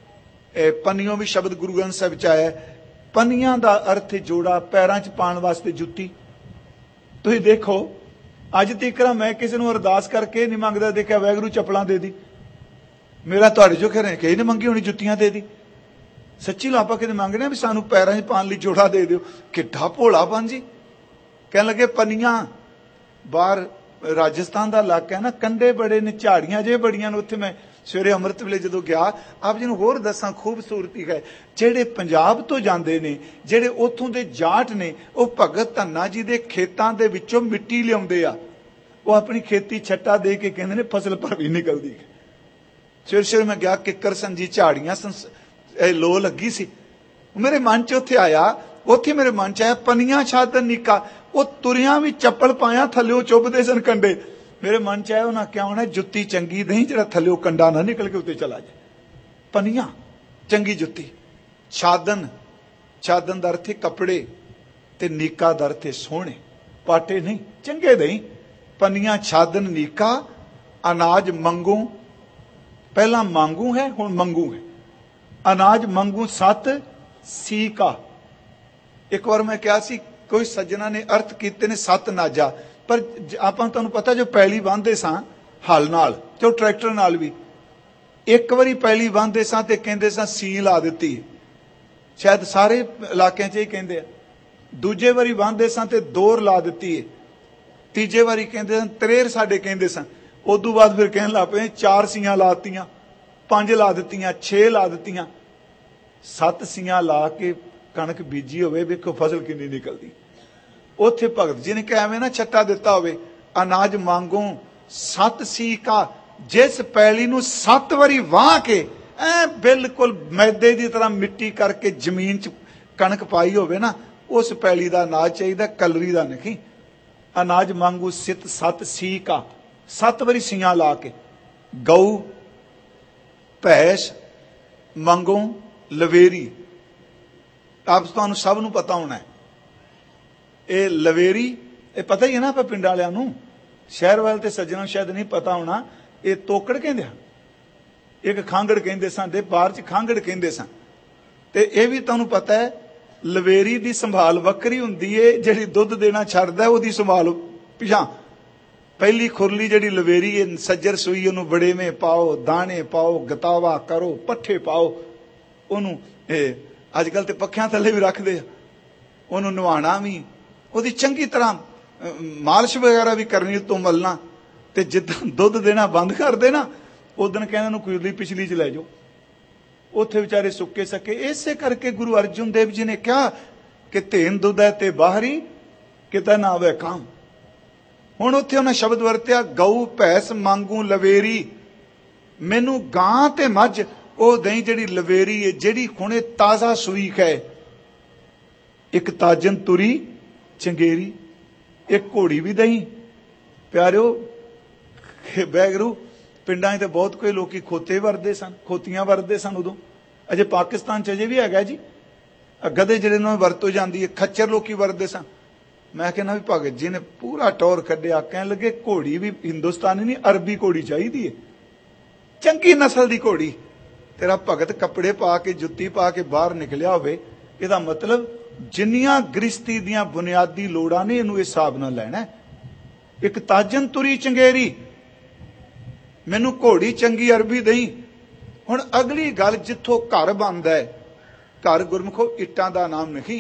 पनियों भी शब्द गुरु ग्रंथ साहिब च आया। पनिया का अर्थ जोड़ा, पैरों च पाने वास्ते जुत्ती। तुसीं देखो अज तक मैं किसी को अरदास करके नहीं मंगता देखा, वैगुरू चपलां दे दी, मेरा तुहाडे चो खैर कई ने मंगी होनी जुत्तियां दे दी। सच्ची लो आपां किते मंगने भी सानू पैरों च पाने लई जोड़ा दे दिओ, किड्डा भोलापन जी। कहन लगे पनिया, बाहर राजस्थान का इलाका है ना, कंढे बड़े ने, झाड़ियां जे बड़ियां ने। उत्थे मैं सवेरे अमृत वेले जदों गया, आप जी नूं होर दसां खूबसूरती है, जेड़े पंजाब तो जांदे ने, जेड़े उत्थों दे जाट ने, वो भगत धन्ना जी दे खेतां दे विचों मिट्टी लिआउंदे आ, वो अपनी खेती छट्टा दे के कहंदे ने फसल भरवी निकलदी है। सवेरे सवेरे मैं गया, किकर सन जी, झाड़ियां सन, लो लगी सी। मेरे मन च उत्थे आया, उत्थे मेरे मन च आया पनिया छादन निका, वो तुरिया भी चप्पल पाया, थल्लिओ चुभदे सन कंडे। मेरे मन च आया उन्हें क्या होना, जुत्ती चंगी नहीं जरा थल्लिओ कंडा ना निकल के उत्ते चला जाए। पनिया चंगी जुत्ती, छादन, छादन दा अर्थ कपड़े, ते नीका दा अर्थ सोहणे, पाटे नहीं चंगे नहीं। पनिया छादन नीका, अनाज मंगू, पहला मांगू है हुण मंगू है, अनाज मंगू सत सी का। एक बार मैं क्या सी, कोई सज्जना ने अर्थ किए ने सत नाजा, पर आपां तुहानूं पता जो पैली वाहंदे सां हल नाल ते ट्रैक्टर नाल भी, एक बारी पैली वाहंदे सां ते कहंदे सां सी ला दित्ती, शायद सारे इलाकिਆਂ 'ਚ ही कहंदे आ। दूजे वारी वाहंदे सां ते दोर ला दित्ती है, तीजे वारी कहंदे सन त्रेर साडे कहंदे सन। उदों बाद फिर कहण लग पए चार सीआं लातियां, पंज ला दित्तियां, छे ला दित्तियां, सत्त सीआं ला के कणक बीजी होवे, वेखो फसल किन्नी निकलदी। उत्थे भगत जी ने कहा एवें ना छट्टा दिता होवे, अनाज मांगो सत सी का, जिस पैली नूं सत्त वारी वाह के ਐ ਬਿਲकुल मैदे की तरह मिट्टी करके जमीन च कणक पाई होवे ना, उस पैली का अनाज चाहिए, कलरी का नहीं। अनाज मांगू सित सत सी का, सत बारी सियां ला के, गऊ भैंस मंगो लवेरी। आप तुहानू सब नू पता होना है ये लवेरी, ये पता ही है ना आप पिंड वालियां नू, शहर वाले ते सज्जनों शायद नहीं पता होना। ये तोकड़ कहंदे आ, एक खांगड़ कहंदे सन ते बाहर च खांगड़ कहंदे सन। ते ये भी तुहानू पता है लवेरी दी संभाल वक्री हुंदी है, जिहड़ी दुध देना छड्डदा है ओहदी संभाल पिछां। पहली खुरली जिहड़ी लवेरी है सज्जर सूई, उहनू बड़े में पाओ, दाने पाओ, गतावा करो, पट्ठे पाओ, उहनू अजकल ते पक्खियां थल्ले भी रखदे आ, उहनू नवाणा भी, ओहदी चंगी तरह मालिश वगैरह भी करनी, तो मलना। ते जिद्दां दुध देना बंद कर देना उदन कहना नू कुरली पिछली च लै जाओ, उत्थे बेचारे सुक्के सके। इसे करके गुरु अर्जुन देव जी ने कहा कि धेन दुध है ते बाहरी किते ना आवे काम। हुण उत्थे उन्हें शब्द वरत्या गऊ भैंस मांगू लवेरी, मैनू गां ते मझ ਉਹ ਦਹੀਂ ਜਿਹੜੀ ਲਵੇਰੀ ਹੈ, ਜਿਹੜੀ ਹੁਣੇ ਤਾਜ਼ਾ ਸੂਈ ਹੈ, ਇੱਕ ਤਾਜਨ ਤੁਰੀ ਚੰਗੇਰੀ, ਇੱਕ ਘੋੜੀ ਵੀ ਦਹੀਂ। ਪਿਆਰਿਓ ਵੈਗਰੂ ਪਿੰਡਾਂ 'ਚ ਤਾਂ ਬਹੁਤ ਕੋਈ ਲੋਕੀ ਖੋਤੇ ਵਰਦੇ ਸਨ, ਖੋਤੀਆਂ ਵਰਦੇ ਸਨ ਉਦੋਂ। ਅਜੇ ਪਾਕਿਸਤਾਨ 'ਚ ਅਜੇ ਵੀ ਹੈਗਾ ਜੀ, ਗਧੇ ਜਿਹੜੇ ਨੂੰ ਵਰਤੋਂ ਜਾਂਦੀ ਹੈ, ਖੱਚਰ ਲੋਕੀ ਵਰਦੇ ਸਨ। ਮੈਂ ਕਹਿੰਦਾ ਵੀ ਭਗਤ ਜੀ ਨੇ ਪੂਰਾ ਟੌਰ ਕੱਢਿਆ, ਕਹਿਣ ਲੱਗੇ ਘੋੜੀ ਵੀ ਹਿੰਦੁਸਤਾਨੀ ਨਹੀਂ ਅਰਬੀ ਘੋੜੀ ਚਾਹੀਦੀ ਹੈ, ਚੰਗੀ ਨਸਲ ਦੀ ਘੋੜੀ। तेरा भगत कपड़े पा के जुत्ती पा के बाहर निकलिया होवे, इहदा मतलब जिन्नियां गृहस्थी दियां बुनियादी लोड़ां ने इहनूं इस हिसाब नाल लैणा है। एक ताजन तुरी चंगेरी, मैनू घोड़ी चंगी अरबी दई। हुण अगली गल, जिथों घर बनदा है, घर गुरमुखो इट्टां दा नाम नहीं,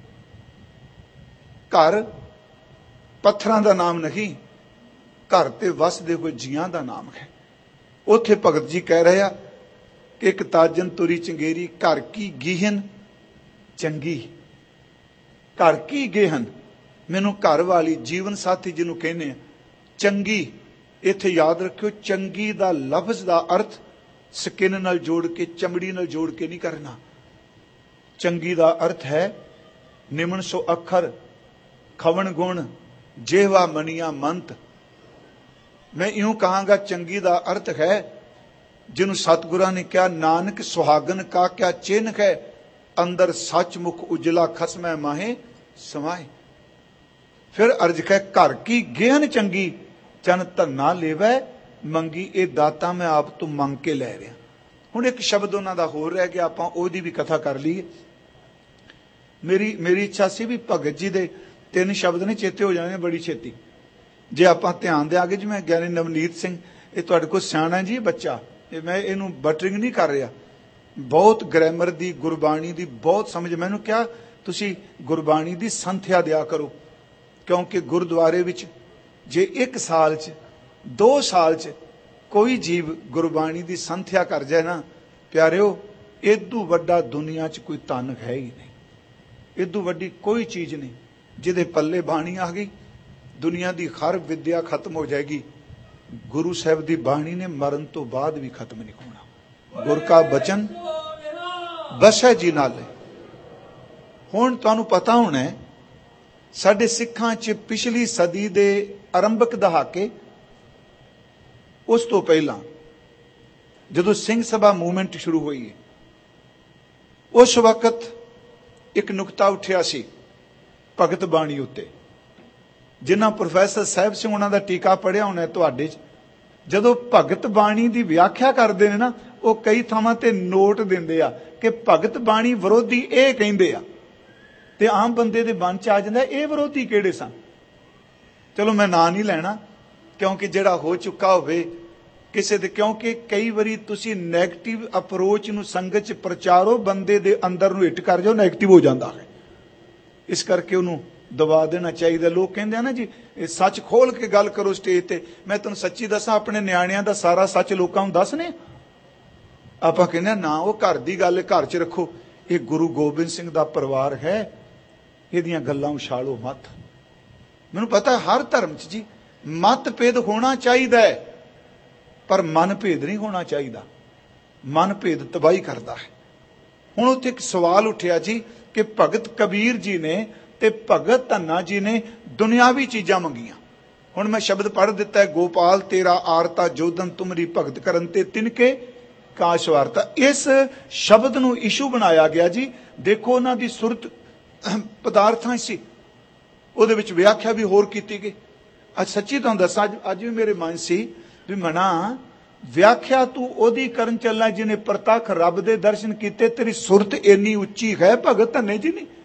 घर पत्थरां दा नाम नहीं, घर ते वसदे होए जीआं दा नाम है। उत्थे भगत जी कह रहे आ एक ताजन तुरी चंगेरी, घर की गीहन चंगी। घर की गेहन, मैनू घर वाली जीवन साथी जिन्हों कहने चंगी। इत्थे याद रखियो चंगी दा लफ्ज दा अर्थ स्किन नाल जोड़ के, चमड़ी नाल जोड़ के नहीं करना। चंगी दा अर्थ है निमन सो अखर, खवन गुण, जेवा मनिया मंत। मैं यूं कहांगा चंगी दा अर्थ है जिन्हों सतगुरां ने कहा नानक सुहागन का क्या चिन्ह है, अंदर सचमुख उजला खसमै माहे समाए। फिर अर्ज है घर की गेहन चंगी, चन धन्ना लेवै मंगी, ये दाता मैं आप तो मंग के लै रहा। हुण एक शब्द उन्हां दा होर रह गया, आपां ओहदी भी कथा कर लीए। मेरी मेरी इच्छा सी भी भगत जी दे तीन शब्द ने चेते हो जाने बड़ी छेती, जे आपां ध्यान देआंगे। जी मैं ज्ञानी नवनीत सिंह, ये तुहाडे कोल सियाणा जी बच्चा, मैं इनू बटरिंग नहीं कर रहा, बहुत ग्रैमर की गुरबाणी की बहुत समझ। मैनू क्या तुसी गुरबाणी की संथ्या दिया करो, क्योंकि गुरुद्वारे विच जे एक साल च दो साल च कोई जीव गुरबाणी की संथ्या कर जाए ना, प्यारिओ इदू वड्डा दुनिया च कोई धन है ही नहीं, इदू वड्डी कोई चीज़ नहीं। जिहदे पल्ले बाणी आ गई, दुनिया की हर विद्या खत्म हो जाएगी, गुरु साहब की बाणी ने मरण तो बाद भी खत्म नहीं होना। गुर का बचन बसै जी नाले। हुण तुहानू पता होना है साडे सिखां च पिछली सदी दे आरंभक दहाके, उस तो पहला जदों सिंह सभा मूवमेंट शुरू हुई है, उस वक्त एक नुकता उठिया सी भगत बाणी उत्ते, जिन्ना प्रोफैसर साहब सिंह उन्हां दा टीका पढ़िया होना तुहाडे च। जदों भगत बाणी की व्याख्या करते हैं ना, वो कई थावां ते नोट दिंदे आ कि भगत बाणी विरोधी ये कहिंदे आ, ते आम बंदे दे मन च आ जांदा ये विरोधी किहड़े सन। चलो मैं नां नहीं लैना, क्योंकि जिहड़ा हो चुका होवे किसी दे, क्योंकि कई बारी तुसी नैगेटिव अप्रोच नूं संगत च प्रचारो, बंदे दे अंदर नूं हिट कर जाओ, नैगेटिव हो जाता है। इस करके उन्होंने दबा देना चाहिए। लोग कहते हैं ना जी सच खोल के गल करो स्टेज ते, मैं तुहानूं सच्ची दसा अपने न्याणिਆਂ ਦਾ सारा सच लोगों नूं दसने। आपां कहने ना वो घर की गल घर च रखो, ये गुरु गोबिंद सिंह दा परिवार है, इहदियां गल्लां उछालो मत। मैनूं पता हर धर्म च जी मतभेद होना चाहिए, पर मन भेद नहीं होना चाहिए। मन भेद तबाही करता है। हुण उत्थे एक सवाल उठिया जी कि भगत कबीर जी ने ते भगत धन्ना जी ने दुनियावी चीज़ां मंगियां। हुण मैं शब्द पढ़ दिता है, गोपाल तेरा आरता जोधन तुमरी भगत करन ते तिनके काश वारता। इस शब्द नूं इशू बनाया गया जी। देखो उन्हां दी सुरत पदार्थां सी, ਉਹਦੇ ਵਿੱਚ व्याख्या भी होर की गई। ਅੱਜ सच्ची तुहानूं दसां, अज भी मेरे मन सी भी मना व्याख्या तू ओदी करन चलना जिन्हें प्रतख रब दे दर्शन कीते, तेरी सुरत इन्नी उच्ची है भगत धन्ने जी नहीं।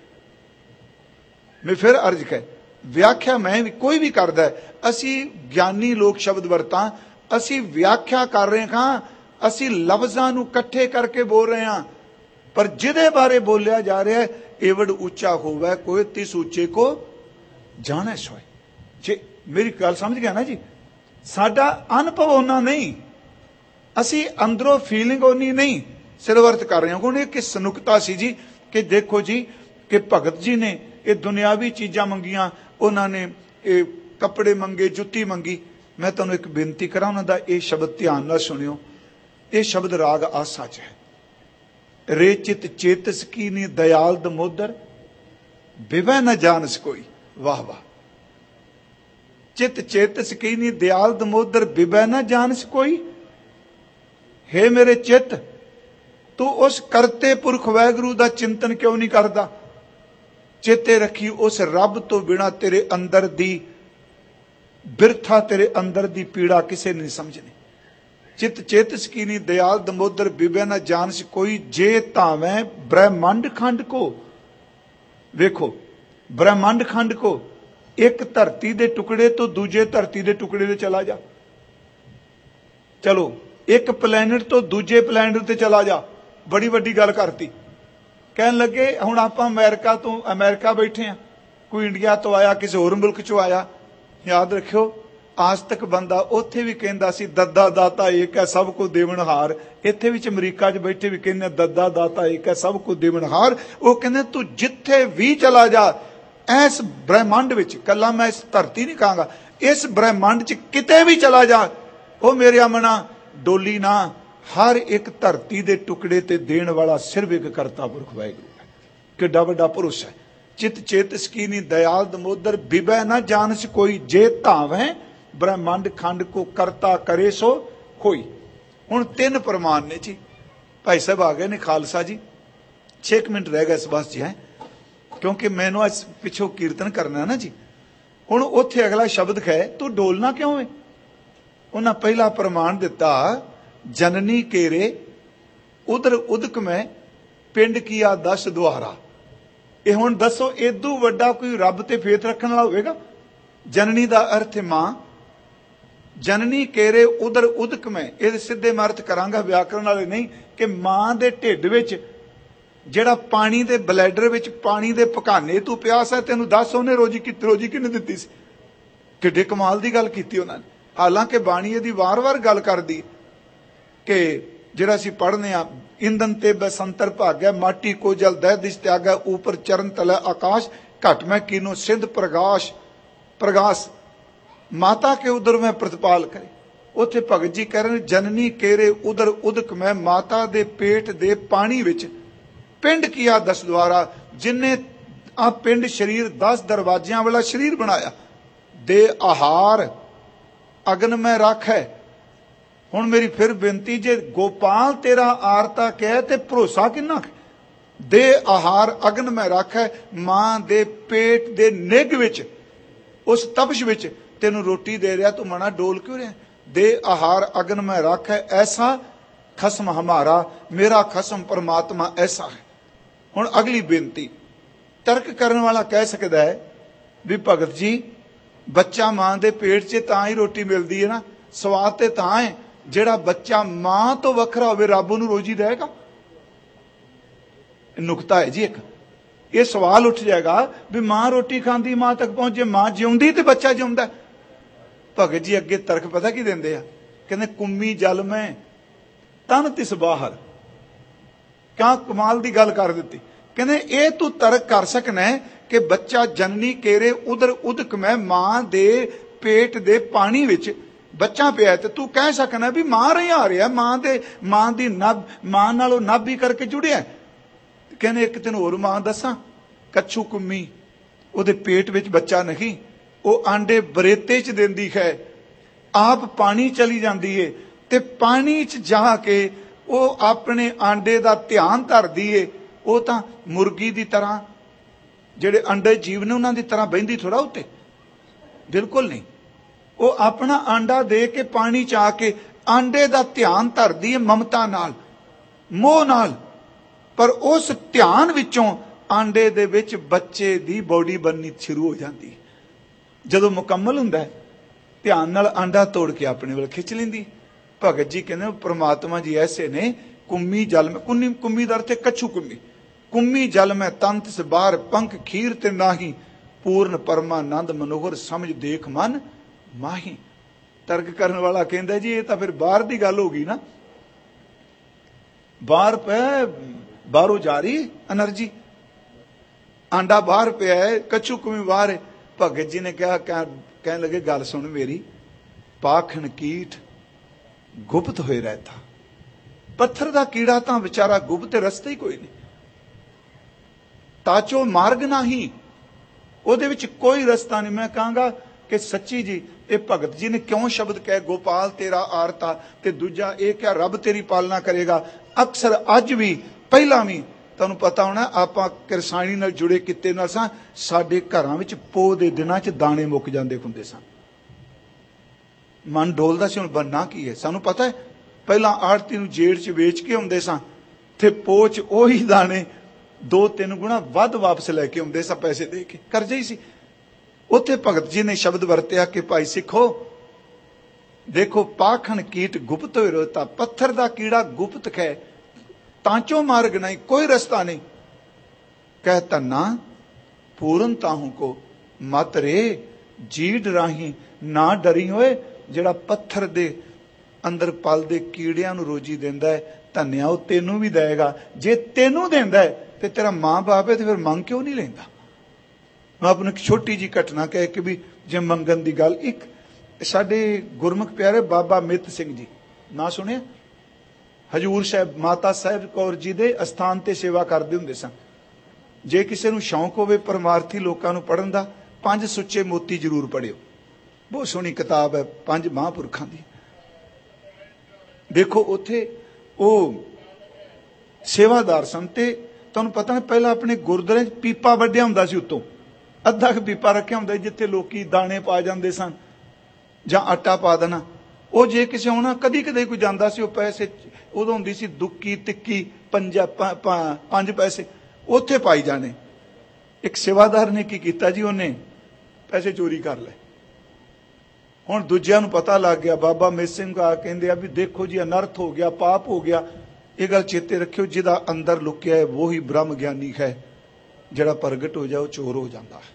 मैं फिर अर्ज कह व्याख्या मैं भी कोई भी करदा है, असी ज्ञानी लोग शब्द वरतां, असी व्याख्या कर रहे हां, असी लफ्जां नूं इकट्ठे करके बोल रहे हां, पर जिहदे बारे बोलिया जा रहा है एवड ऊंचा होवे कोई तिस ऊंचे को जाने सोए। जे मेरी गल समझ गया ना जी, साडा अनुभव उन्ना नहीं, असी अंदरों फीलिंग उन्नी नहीं सिरवर्त कर रहे हैं। कि सनुकता सी जी कि देखो जी कि भगत जी ने ये दुनियावी चीज़ां मंगियां, उन्होंने ये कपड़े मंगे, जुत्ती मंगी। मैं तुहानूं एक बेनती करा, उन्होंने ये शब्द ध्यान नाल सुनियो। ये शब्द राग आसा च है, रे चित चेतस की नी दयाल दमोदर बिवै न जानस कोई। वाह वाह। चित चेतस की नी दयाल दमोदर बिवै न जानस कोई। हे मेरे चित, तू उस करते पुरख वैगुरु दा चिंतन क्यों नहीं करदा? चेते रखी उस रब तो बिना तेरे अंदर दी बिरथा, तेरे अंदर दी पीड़ा किसे नहीं समझनी। चित चेतस की नी दयाल दमोदर बिवै न जानस कोई, जे तावें ब्रह्मांड खंड को। वेखो ब्रह्मांड खंड को, एक धरती दे टुकड़े तो दूजे धरती दे टुकड़े ते चला जा, चलो एक प्लैनेट तो दूजे प्लैनेट ते चला जा, बड़ी वड्डी गल करती। कहन लगे हुण आपां अमेरिका तो अमेरिका बैठे हैं, कोई इंडिया तो आया, किसी होर मुल्क चों आया। याद रखियो आज तक बंदा उत्थे भी कहंदा सी दद्दा दाता एक है सब को देवनहार। इत्थे विच अमरीका च बैठे भी कहंदे दद्दा दाता एक है सब को देवनहार। वो कहंदे तू जिथे भी चला जा इस ब्रह्मांड विच, कला मैं इस धरती नहीं कहांगा, इस ब्रह्मांड च किते भी चला जा, ओ मेरे अमना डोली ना, हर एक धरती दे टुकड़े ते देण वाला सिर्फ एक करता पुरख वाहिगुरू है। किड्डा वड्डा भरोसा है। चित चेतस की नी दयाल दमोदर बिवै न जानस कोई, जे धावें ब्रह्मांड खंड को करता करे सो कोई। हुण तीन प्रमाण ने जी। भाई साहब आ गए ने खालसा जी, छे मिनट रह गए इस बस जी है, क्योंकि मैनू अज पिछों कीर्तन करना ना जी। हुण उत्थे अगला शब्द है, तू डोलना क्यों है? उन्हें पहला प्रमाण दिता, जननी केरे उधर उदक में पिंड किया दस द्वारा। ये हुण दसो इदू वड्डा कोई रब ते फेथ रखने वाला होवेगा? जननी दा अर्थ मां, जननी केरे उधर उदक में, ये सीधे मैं अर्थ करांगा व्याकरण वाले नहीं, कि मां दे ढिड विच ਜਿਹੜਾ पानी दे बलैडर विच पानी दे पकाने तू प्यास है, तेनू दस उन्हें रोजी की रोजी किने दिती सी? किड्डे कमाल दी गल कीती उन्होंने। हालांकि बाणी इहदी वार वार गल करदी कि जिहड़ा असीं पढ़ने आ, इंधन ते बसंतर भाग्या माटी को जल दह दिश त्यागा, ऊपर चरण तले आकाश, घट में कीनो सिद्ध प्रकाश प्रगास, माता के उदर में प्रतिपाल करे। उत्थे भगत जी कह रहे जननी केरे उदर उदक में, माता दे पेट दे पानी विच पिंड किया दस द्वारा, जिन्हें आ पिंड शरीर दस दरवाजियां वाला शरीर बनाया। दे आहार अग्न में रख है। हुण मेरी फिर बेनती, जे गोपाल तेरा आरता कह ते भरोसा किन्ना? दे आहार अग्न में रख है, मां दे पेट दे निग विच उस तपश विच तेनू रोटी दे रहा, तू मना डोल क्यों रहा? दे आहार अग्न में रख है, ऐसा खसम हमारा, मेरा खसम परमात्मा ऐसा है। हुण अगली बेनती, तर्क करने वाला कह सकता है भी भगत जी बच्चा मां दे पेट च तां ही रोटी मिलती है ना, स्वाद ते तां है, जिहड़ा बच्चा मां तो वखरा होवे रब नूं रोजी देगा? नुकता है जी एक। ये सवाल उठ जाएगा भी मां रोटी खांदी मां तक पहुंचे, मां जिउंदी ते बच्चा जिउंदा। भगत जी अगे तर्क पता की देंदे आ, कहंदे कुम्मी जल में तन तिस बाहर। क्या कमाल दी गल कर दी। कहंदे ए तू तर्क कर सकना है कि बच्चा जननी केरे उधर उदक में, मां दे पेट दे पानी विच ਬੱਚਾ ਪਿਆ ਤੇ ਤੂੰ ਕਹਿ ਸਕਣਾ ਵੀ ਮਾਂ ਰਹੀ ਆ ਰਿਹਾ, ਮਾਂ ਦੇ ਮਾਂ ਦੀ ਨਭ ਮਾਂ ਨਾਲੋਂ ਨਾਭੀ ਕਰਕੇ ਜੁੜਿਆ। ਕਹਿੰਦੇ ਇੱਕ ਤੈਨੂੰ ਹੋਰ ਮਾਂ ਦੱਸਾਂ, ਕੱਛੂ ਕੁੰਮੀ, ਉਹਦੇ ਪੇਟ ਵਿੱਚ ਬੱਚਾ ਨਹੀਂ, ਉਹ ਆਂਡੇ ਬਰੇਤੇ ਚ ਦਿੰਦੀ ਹੈ, ਆਪ ਪਾਣੀ ਚਲੀ ਜਾਂਦੀ ਏ ਤੇ ਪਾਣੀ ਚ ਜਾ ਕੇ ਉਹ ਆਪਣੇ ਆਂਡੇ ਦਾ ਧਿਆਨ ਧਰਦੀ ਏ। ਉਹ ਤਾਂ ਮੁਰਗੀ ਦੀ ਤਰ੍ਹਾਂ, ਜਿਹੜੇ ਅੰਡੇ ਜੀਵ ਨੇ ਉਹਨਾਂ ਦੀ ਤਰ੍ਹਾਂ ਬਹਿੰਦੀ ਥੋੜਾ ਉੱਤੇ, ਬਿਲਕੁਲ ਨਹੀਂ। ਉਹ ਆਪਣਾ ਆਂਡਾ ਦੇ ਕੇ ਪਾਣੀ ਚ ਆ ਕੇ ਆਂਡੇ ਦਾ ਧਿਆਨ ਧਰਦੀ ਹੈ, ਮਮਤਾ ਨਾਲ, ਮੋਹ ਨਾਲ। ਪਰ ਉਸ ਧਿਆਨ ਵਿੱਚੋਂ ਆਂਡੇ ਦੇ ਵਿੱਚ ਬੱਚੇ ਦੀ ਬੋਡੀ ਬਣਨੀ ਸ਼ੁਰੂ ਹੋ ਜਾਂਦੀ। ਜਦੋਂ ਮੁਕੰਮਲ ਹੁੰਦਾ ਧਿਆਨ ਨਾਲ ਆਂਡਾ ਤੋੜ ਕੇ ਆਪਣੇ ਵੱਲ ਖਿੱਚ ਲੈਂਦੀ। ਭਗਤ ਜੀ ਕਹਿੰਦੇ ਪ੍ਰਮਾਤਮਾ ਜੀ ਐਸੇ ਨੇ, ਕੁੰਮੀ ਜਲ ਮੈਂ, ਕੁੰਨੀ ਕੁੰਮੀ ਦਾ ਅਰਥ ਹੈ ਕੱਛੂ ਕੁੰਮੀ, ਕੁੰਮੀ ਜਲ ਮੈਂ ਤੰਤ ਸ ਬਾਹਰ ਪੰਖ ਖੀਰ ਤੇ ਨਾਹੀ, ਪੂਰਨ ਪਰਮਾਨੰਦ ਮਨੋਹਰ ਸਮਝ ਦੇਖ ਮਨ ਮਾਹੀ। ਤਰਕ ਕਰਨ ਵਾਲਾ ਕਹਿੰਦਾ ਜੀ ਇਹ ਤਾਂ ਫਿਰ ਬਾਹਰ ਦੀ ਗੱਲ ਹੋ ਗਈ ਨਾ, ਬਾਹਰ ਪਿਆ, ਬਾਹਰੋਂ ਜਾ ਰਹੀ ਐਨਰਜੀ, ਆਂਡਾ ਬਾਹਰ ਪਿਆ ਹੈ, ਕੱਛੂ ਕੁੰਮੀ ਬਾਹਰ ਹੈ। ਭਗਤ ਜੀ ਨੇ ਕਿਹਾ, ਕਹਿਣ ਲੱਗੇ ਗੱਲ ਸੁਣ ਮੇਰੀ, ਪਾਖਣ ਕੀਟ ਗੁਪਤ ਹੋਏ ਰਹਿਤਾ। ਪੱਥਰ ਦਾ ਕੀੜਾ ਤਾਂ ਵਿਚਾਰਾ ਗੁਪਤ, ਰਸਤੇ ਹੀ ਕੋਈ ਨਹੀਂ, ਤਾਚੋ ਮਾਰਗ ਨਹੀਂ, ਉਹਦੇ ਵਿੱਚ ਕੋਈ ਰਸਤਾ ਨਹੀਂ। ਮੈਂ ਕਹਾਂਗਾ ਕਿ ਸੱਚੀ ਜੀ ਇਹ ਭਗਤ ਜੀ ਨੇ ਕਿਉਂ ਸ਼ਬਦ ਕਹੇ ਗੋਪਾਲ ਤੇਰਾ ਆਰਤਾ, ਤੇ ਦੂਜਾ ਇਹ ਕਿਹਾ ਰੱਬ ਤੇਰੀ ਪਾਲਣਾ ਕਰੇਗਾ। ਅਕਸਰ ਅੱਜ ਵੀ, ਪਹਿਲਾਂ ਵੀ ਤੁਹਾਨੂੰ ਪਤਾ ਹੋਣਾ, ਆਪਾਂ ਕਿਰਸਾਨੀ ਨਾਲ ਜੁੜੇ ਕਿੱਤੇ ਨਾਲ ਸਾਂ, ਸਾਡੇ ਘਰਾਂ ਵਿੱਚ ਪੋਹ ਦੇ ਦਿਨਾਂ ਚ ਦਾਣੇ ਮੁੱਕ ਜਾਂਦੇ ਹੁੰਦੇ ਸਨ, ਮਨ ਡੋਲਦਾ ਸੀ ਹੁਣ ਬਣਨਾ ਕੀ ਹੈ। ਸਾਨੂੰ ਪਤਾ ਹੈ ਪਹਿਲਾਂ ਆੜਤੀ ਨੂੰ ਜੇੜ ਚ ਵੇਚ ਕੇ ਆਉਂਦੇ ਸਾਂ ਤੇ ਪੋਹ ਚ ਉਹੀ ਦਾਣੇ ਦੋ ਤਿੰਨ ਗੁਣਾ ਵੱਧ ਵਾਪਸ ਲੈ ਕੇ ਆਉਂਦੇ ਸਾਂ ਪੈਸੇ ਦੇ ਕੇ, ਕਰਜ਼ੇ ਹੀ ਸੀ। ਉੱਥੇ ਭਗਤ ਜੀ ਨੇ ਸ਼ਬਦ ਵਰਤਿਆ ਕਿ ਭਾਈ ਸਿੱਖੋ ਦੇਖੋ, ਪਾਖਣ ਕੀਟ ਗੁਪਤ ਹੋਏ ਰੋਤਾ, ਪੱਥਰ ਦਾ ਕੀੜਾ ਗੁਪਤ ਹੈ, ਤਾਂਚੋ ਮਾਰਗ ਨਹੀਂ, ਕੋਈ ਰਸਤਾ ਨਹੀਂ। ਕਹਿ ਧੰਨਾ ਪੂਰਨ ਤਾਹੂ ਕੋ ਮਤ ਰੇ ਜੀੜ ਰਾਹੀਂ, ਨਾ ਡਰੀ ਹੋਏ ਜਿਹੜਾ ਪੱਥਰ ਦੇ ਅੰਦਰ ਪਲਦੇ ਕੀੜਿਆਂ ਨੂੰ ਰੋਜੀ ਦਿੰਦਾ ਹੈ, ਧੰਨਿਆ ਉਹ ਤੈਨੂੰ ਵੀ ਦੇਗਾ। ਜੇ ਤੈਨੂੰ ਦਿੰਦਾ ਹੈ ਤੇ ਤੇਰਾ ਮਾਂ ਬਾਪ ਹੈ ਤੇ ਫਿਰ ਮੰਗ ਕਿਉਂ ਨਹੀਂ ਲੈਂਦਾ। ਮੈਂ ਆਪਣੀ ਇੱਕ ਛੋਟੀ ਜੀ ਘਟਨਾ ਕਹਿ ਕੇ ਵੀ ਜੇ ਮੰਗਣ ਦੀ ਗੱਲ, ਇੱਕ ਸਾਡੇ ਗੁਰਮੁਖ ਪਿਆਰੇ ਬਾਬਾ ਮਿੱਤ ਸਿੰਘ ਜੀ, ਨਾ ਸੁਣਿਆ, ਹਜੂਰ ਸਾਹਿਬ ਮਾਤਾ ਸਾਹਿਬ ਕੌਰ ਜੀ ਦੇ ਅਸਥਾਨ ਤੇ ਸੇਵਾ ਕਰਦੇ ਹੁੰਦੇ ਸਨ। ਜੇ ਕਿਸੇ ਨੂੰ ਸ਼ੌਂਕ ਹੋਵੇ ਪਰਮਾਰਥੀ ਲੋਕਾਂ ਨੂੰ ਪੜ੍ਹਨ ਦਾ, ਪੰਜ ਸੁੱਚੇ ਮੋਤੀ ਜ਼ਰੂਰ ਪੜ੍ਹਿਓ, ਬਹੁਤ ਸੋਹਣੀ ਕਿਤਾਬ ਹੈ ਪੰਜ ਮਹਾਂਪੁਰਖਾਂ ਦੀ। ਦੇਖੋ ਉੱਥੇ ਉਹ ਸੇਵਾਦਾਰ ਸਨ ਤੇ ਤੁਹਾਨੂੰ ਪਤਾ ਹੈ ਪਹਿਲਾਂ ਆਪਣੇ ਗੁਰਦੁਆਰੇ 'ਚ ਪੀਪਾ ਵੱਢਿਆ ਹੁੰਦਾ ਸੀ, ਉੱਤੋਂ ਅੱਧਾ ਕੁ ਪੀਪਾ ਰੱਖਿਆ ਹੁੰਦਾ ਜਿੱਥੇ ਲੋਕੀ ਦਾਣੇ ਪਾ ਜਾਂਦੇ ਸਨ ਜਾਂ ਆਟਾ ਪਾ ਦੇਣਾ। ਉਹ ਜੇ ਕਿਸੇ ਹੋਣਾ ਕਦੀ ਕਦੇ ਕੋਈ ਜਾਂਦਾ ਸੀ, ਉਹ ਪੈਸੇ ਉਦੋਂ ਹੁੰਦੀ ਸੀ ਦੁੱਕੀ ਤਿੱਕੀ ਪੰਜਾ ਪੰਜ ਪੈਸੇ, ਉੱਥੇ ਪਾਈ ਜਾਣੇ। ਇੱਕ ਸੇਵਾਦਾਰ ਨੇ ਕੀ ਕੀਤਾ ਜੀ, ਉਹਨੇ ਪੈਸੇ ਚੋਰੀ ਕਰ ਲਏ। ਹੁਣ ਦੂਜਿਆਂ ਨੂੰ ਪਤਾ ਲੱਗ ਗਿਆ, ਬਾਬਾ ਮੇਰ ਸਿੰਘ ਆ ਕਹਿੰਦੇ ਆ ਵੀ ਦੇਖੋ ਜੀ ਅਨਰਥ ਹੋ ਗਿਆ, ਪਾਪ ਹੋ ਗਿਆ। ਇਹ ਗੱਲ ਚੇਤੇ ਰੱਖਿਓ, ਜਿਹਦਾ ਅੰਦਰ ਲੁਕਿਆ ਹੈ ਉਹੀ ਬ੍ਰਹਮ ਗਿਆਨੀ ਹੈ, ਜਿਹੜਾ ਪ੍ਰਗਟ ਹੋ ਜਾ ਉਹ ਚੋਰ ਹੋ ਜਾਂਦਾ ਹੈ।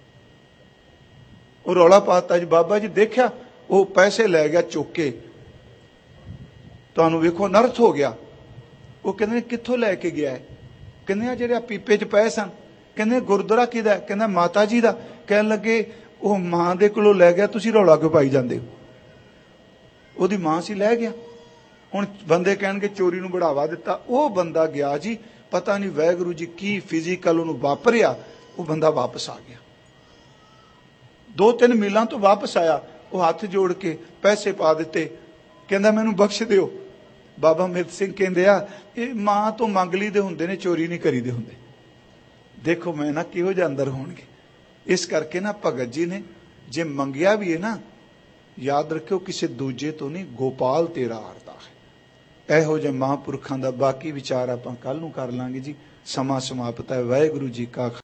ਉਹ ਰੌਲਾ ਪਾਤਾ ਜੀ, ਬਾਬਾ ਜੀ ਦੇਖਿਆ ਉਹ ਪੈਸੇ ਲੈ ਗਿਆ ਚੁੱਕ ਕੇ, ਤੁਹਾਨੂੰ ਵੇਖੋ ਅਨਰਥ ਹੋ ਗਿਆ। ਉਹ ਕਹਿੰਦੇ ਕਿੱਥੋਂ ਲੈ ਕੇ ਗਿਆ ਹੈ? ਕਹਿੰਦੇ ਆ ਜਿਹੜੇ ਪੀਪੇ 'ਚ ਪਏ ਸਨ। ਕਹਿੰਦੇ ਗੁਰਦੁਆਰਾ ਕਿਹਦਾ? ਕਹਿੰਦਾ ਮਾਤਾ ਜੀ ਦਾ। ਕਹਿਣ ਲੱਗੇ ਉਹ ਮਾਂ ਦੇ ਕੋਲੋਂ ਲੈ ਗਿਆ, ਤੁਸੀਂ ਰੌਲਾ ਕਿਉਂ ਪਾਈ ਜਾਂਦੇ ਹੋ? ਉਹਦੀ ਮਾਂ ਸੀ, ਲੈ ਗਿਆ। ਹੁਣ ਬੰਦੇ ਕਹਿਣਗੇ ਚੋਰੀ ਨੂੰ ਬੜਾਵਾ ਦਿੱਤਾ। ਉਹ ਬੰਦਾ ਗਿਆ ਜੀ, ਪਤਾ ਨਹੀਂ ਵਾਹਿਗੁਰੂ ਜੀ ਕੀ ਫਿਜ਼ੀਕਲ ਉਹਨੂੰ ਵਾਪਰਿਆ, ਉਹ ਬੰਦਾ ਵਾਪਸ ਆ ਗਿਆ। ਦੋ ਤਿੰਨ ਮੀਲਾਂ ਤੋਂ ਵਾਪਸ ਆਇਆ, ਉਹ ਹੱਥ ਜੋੜ ਕੇ ਪੈਸੇ ਪਾ ਦਿੱਤੇ, ਕਹਿੰਦਾ ਮੈਨੂੰ ਬਖਸ਼ ਦਿਓ। ਬਾਬਾ ਮਿੱਤ ਸਿੰਘ ਕਹਿੰਦੇ ਆ ਇਹ ਮਾਂ ਤੋਂ ਮੰਗ ਲਈ ਦੇ ਹੁੰਦੇ ਨੇ, ਚੋਰੀ ਨਹੀਂ ਕਰੀਦੇ ਹੁੰਦੇ। ਦੇਖੋ ਮੈਂ ਨਾ ਕਿਹੋ ਜਿਹੇ ਅੰਦਰ ਹੋਣਗੇ। ਇਸ ਕਰਕੇ ਨਾ ਭਗਤ ਜੀ ਨੇ ਜੇ ਮੰਗਿਆ ਵੀ ਹੈ ਨਾ, ਯਾਦ ਰੱਖਿਓ ਕਿਸੇ ਦੂਜੇ ਤੋਂ ਨਹੀਂ, ਗੋਪਾਲ ਤੇਰਾ ਆਰਤਾ ਹੈ। ਇਹੋ ਜਿਹੇ ਮਹਾਂਪੁਰਖਾਂ ਦਾ ਬਾਕੀ ਵਿਚਾਰ ਆਪਾਂ ਕੱਲ ਨੂੰ ਕਰ ਲਾਂਗੇ ਜੀ। ਸਮਾਂ ਸਮਾਪਤ ਹੈ। ਵਾਹਿਗੁਰੂ ਜੀ ਕਾ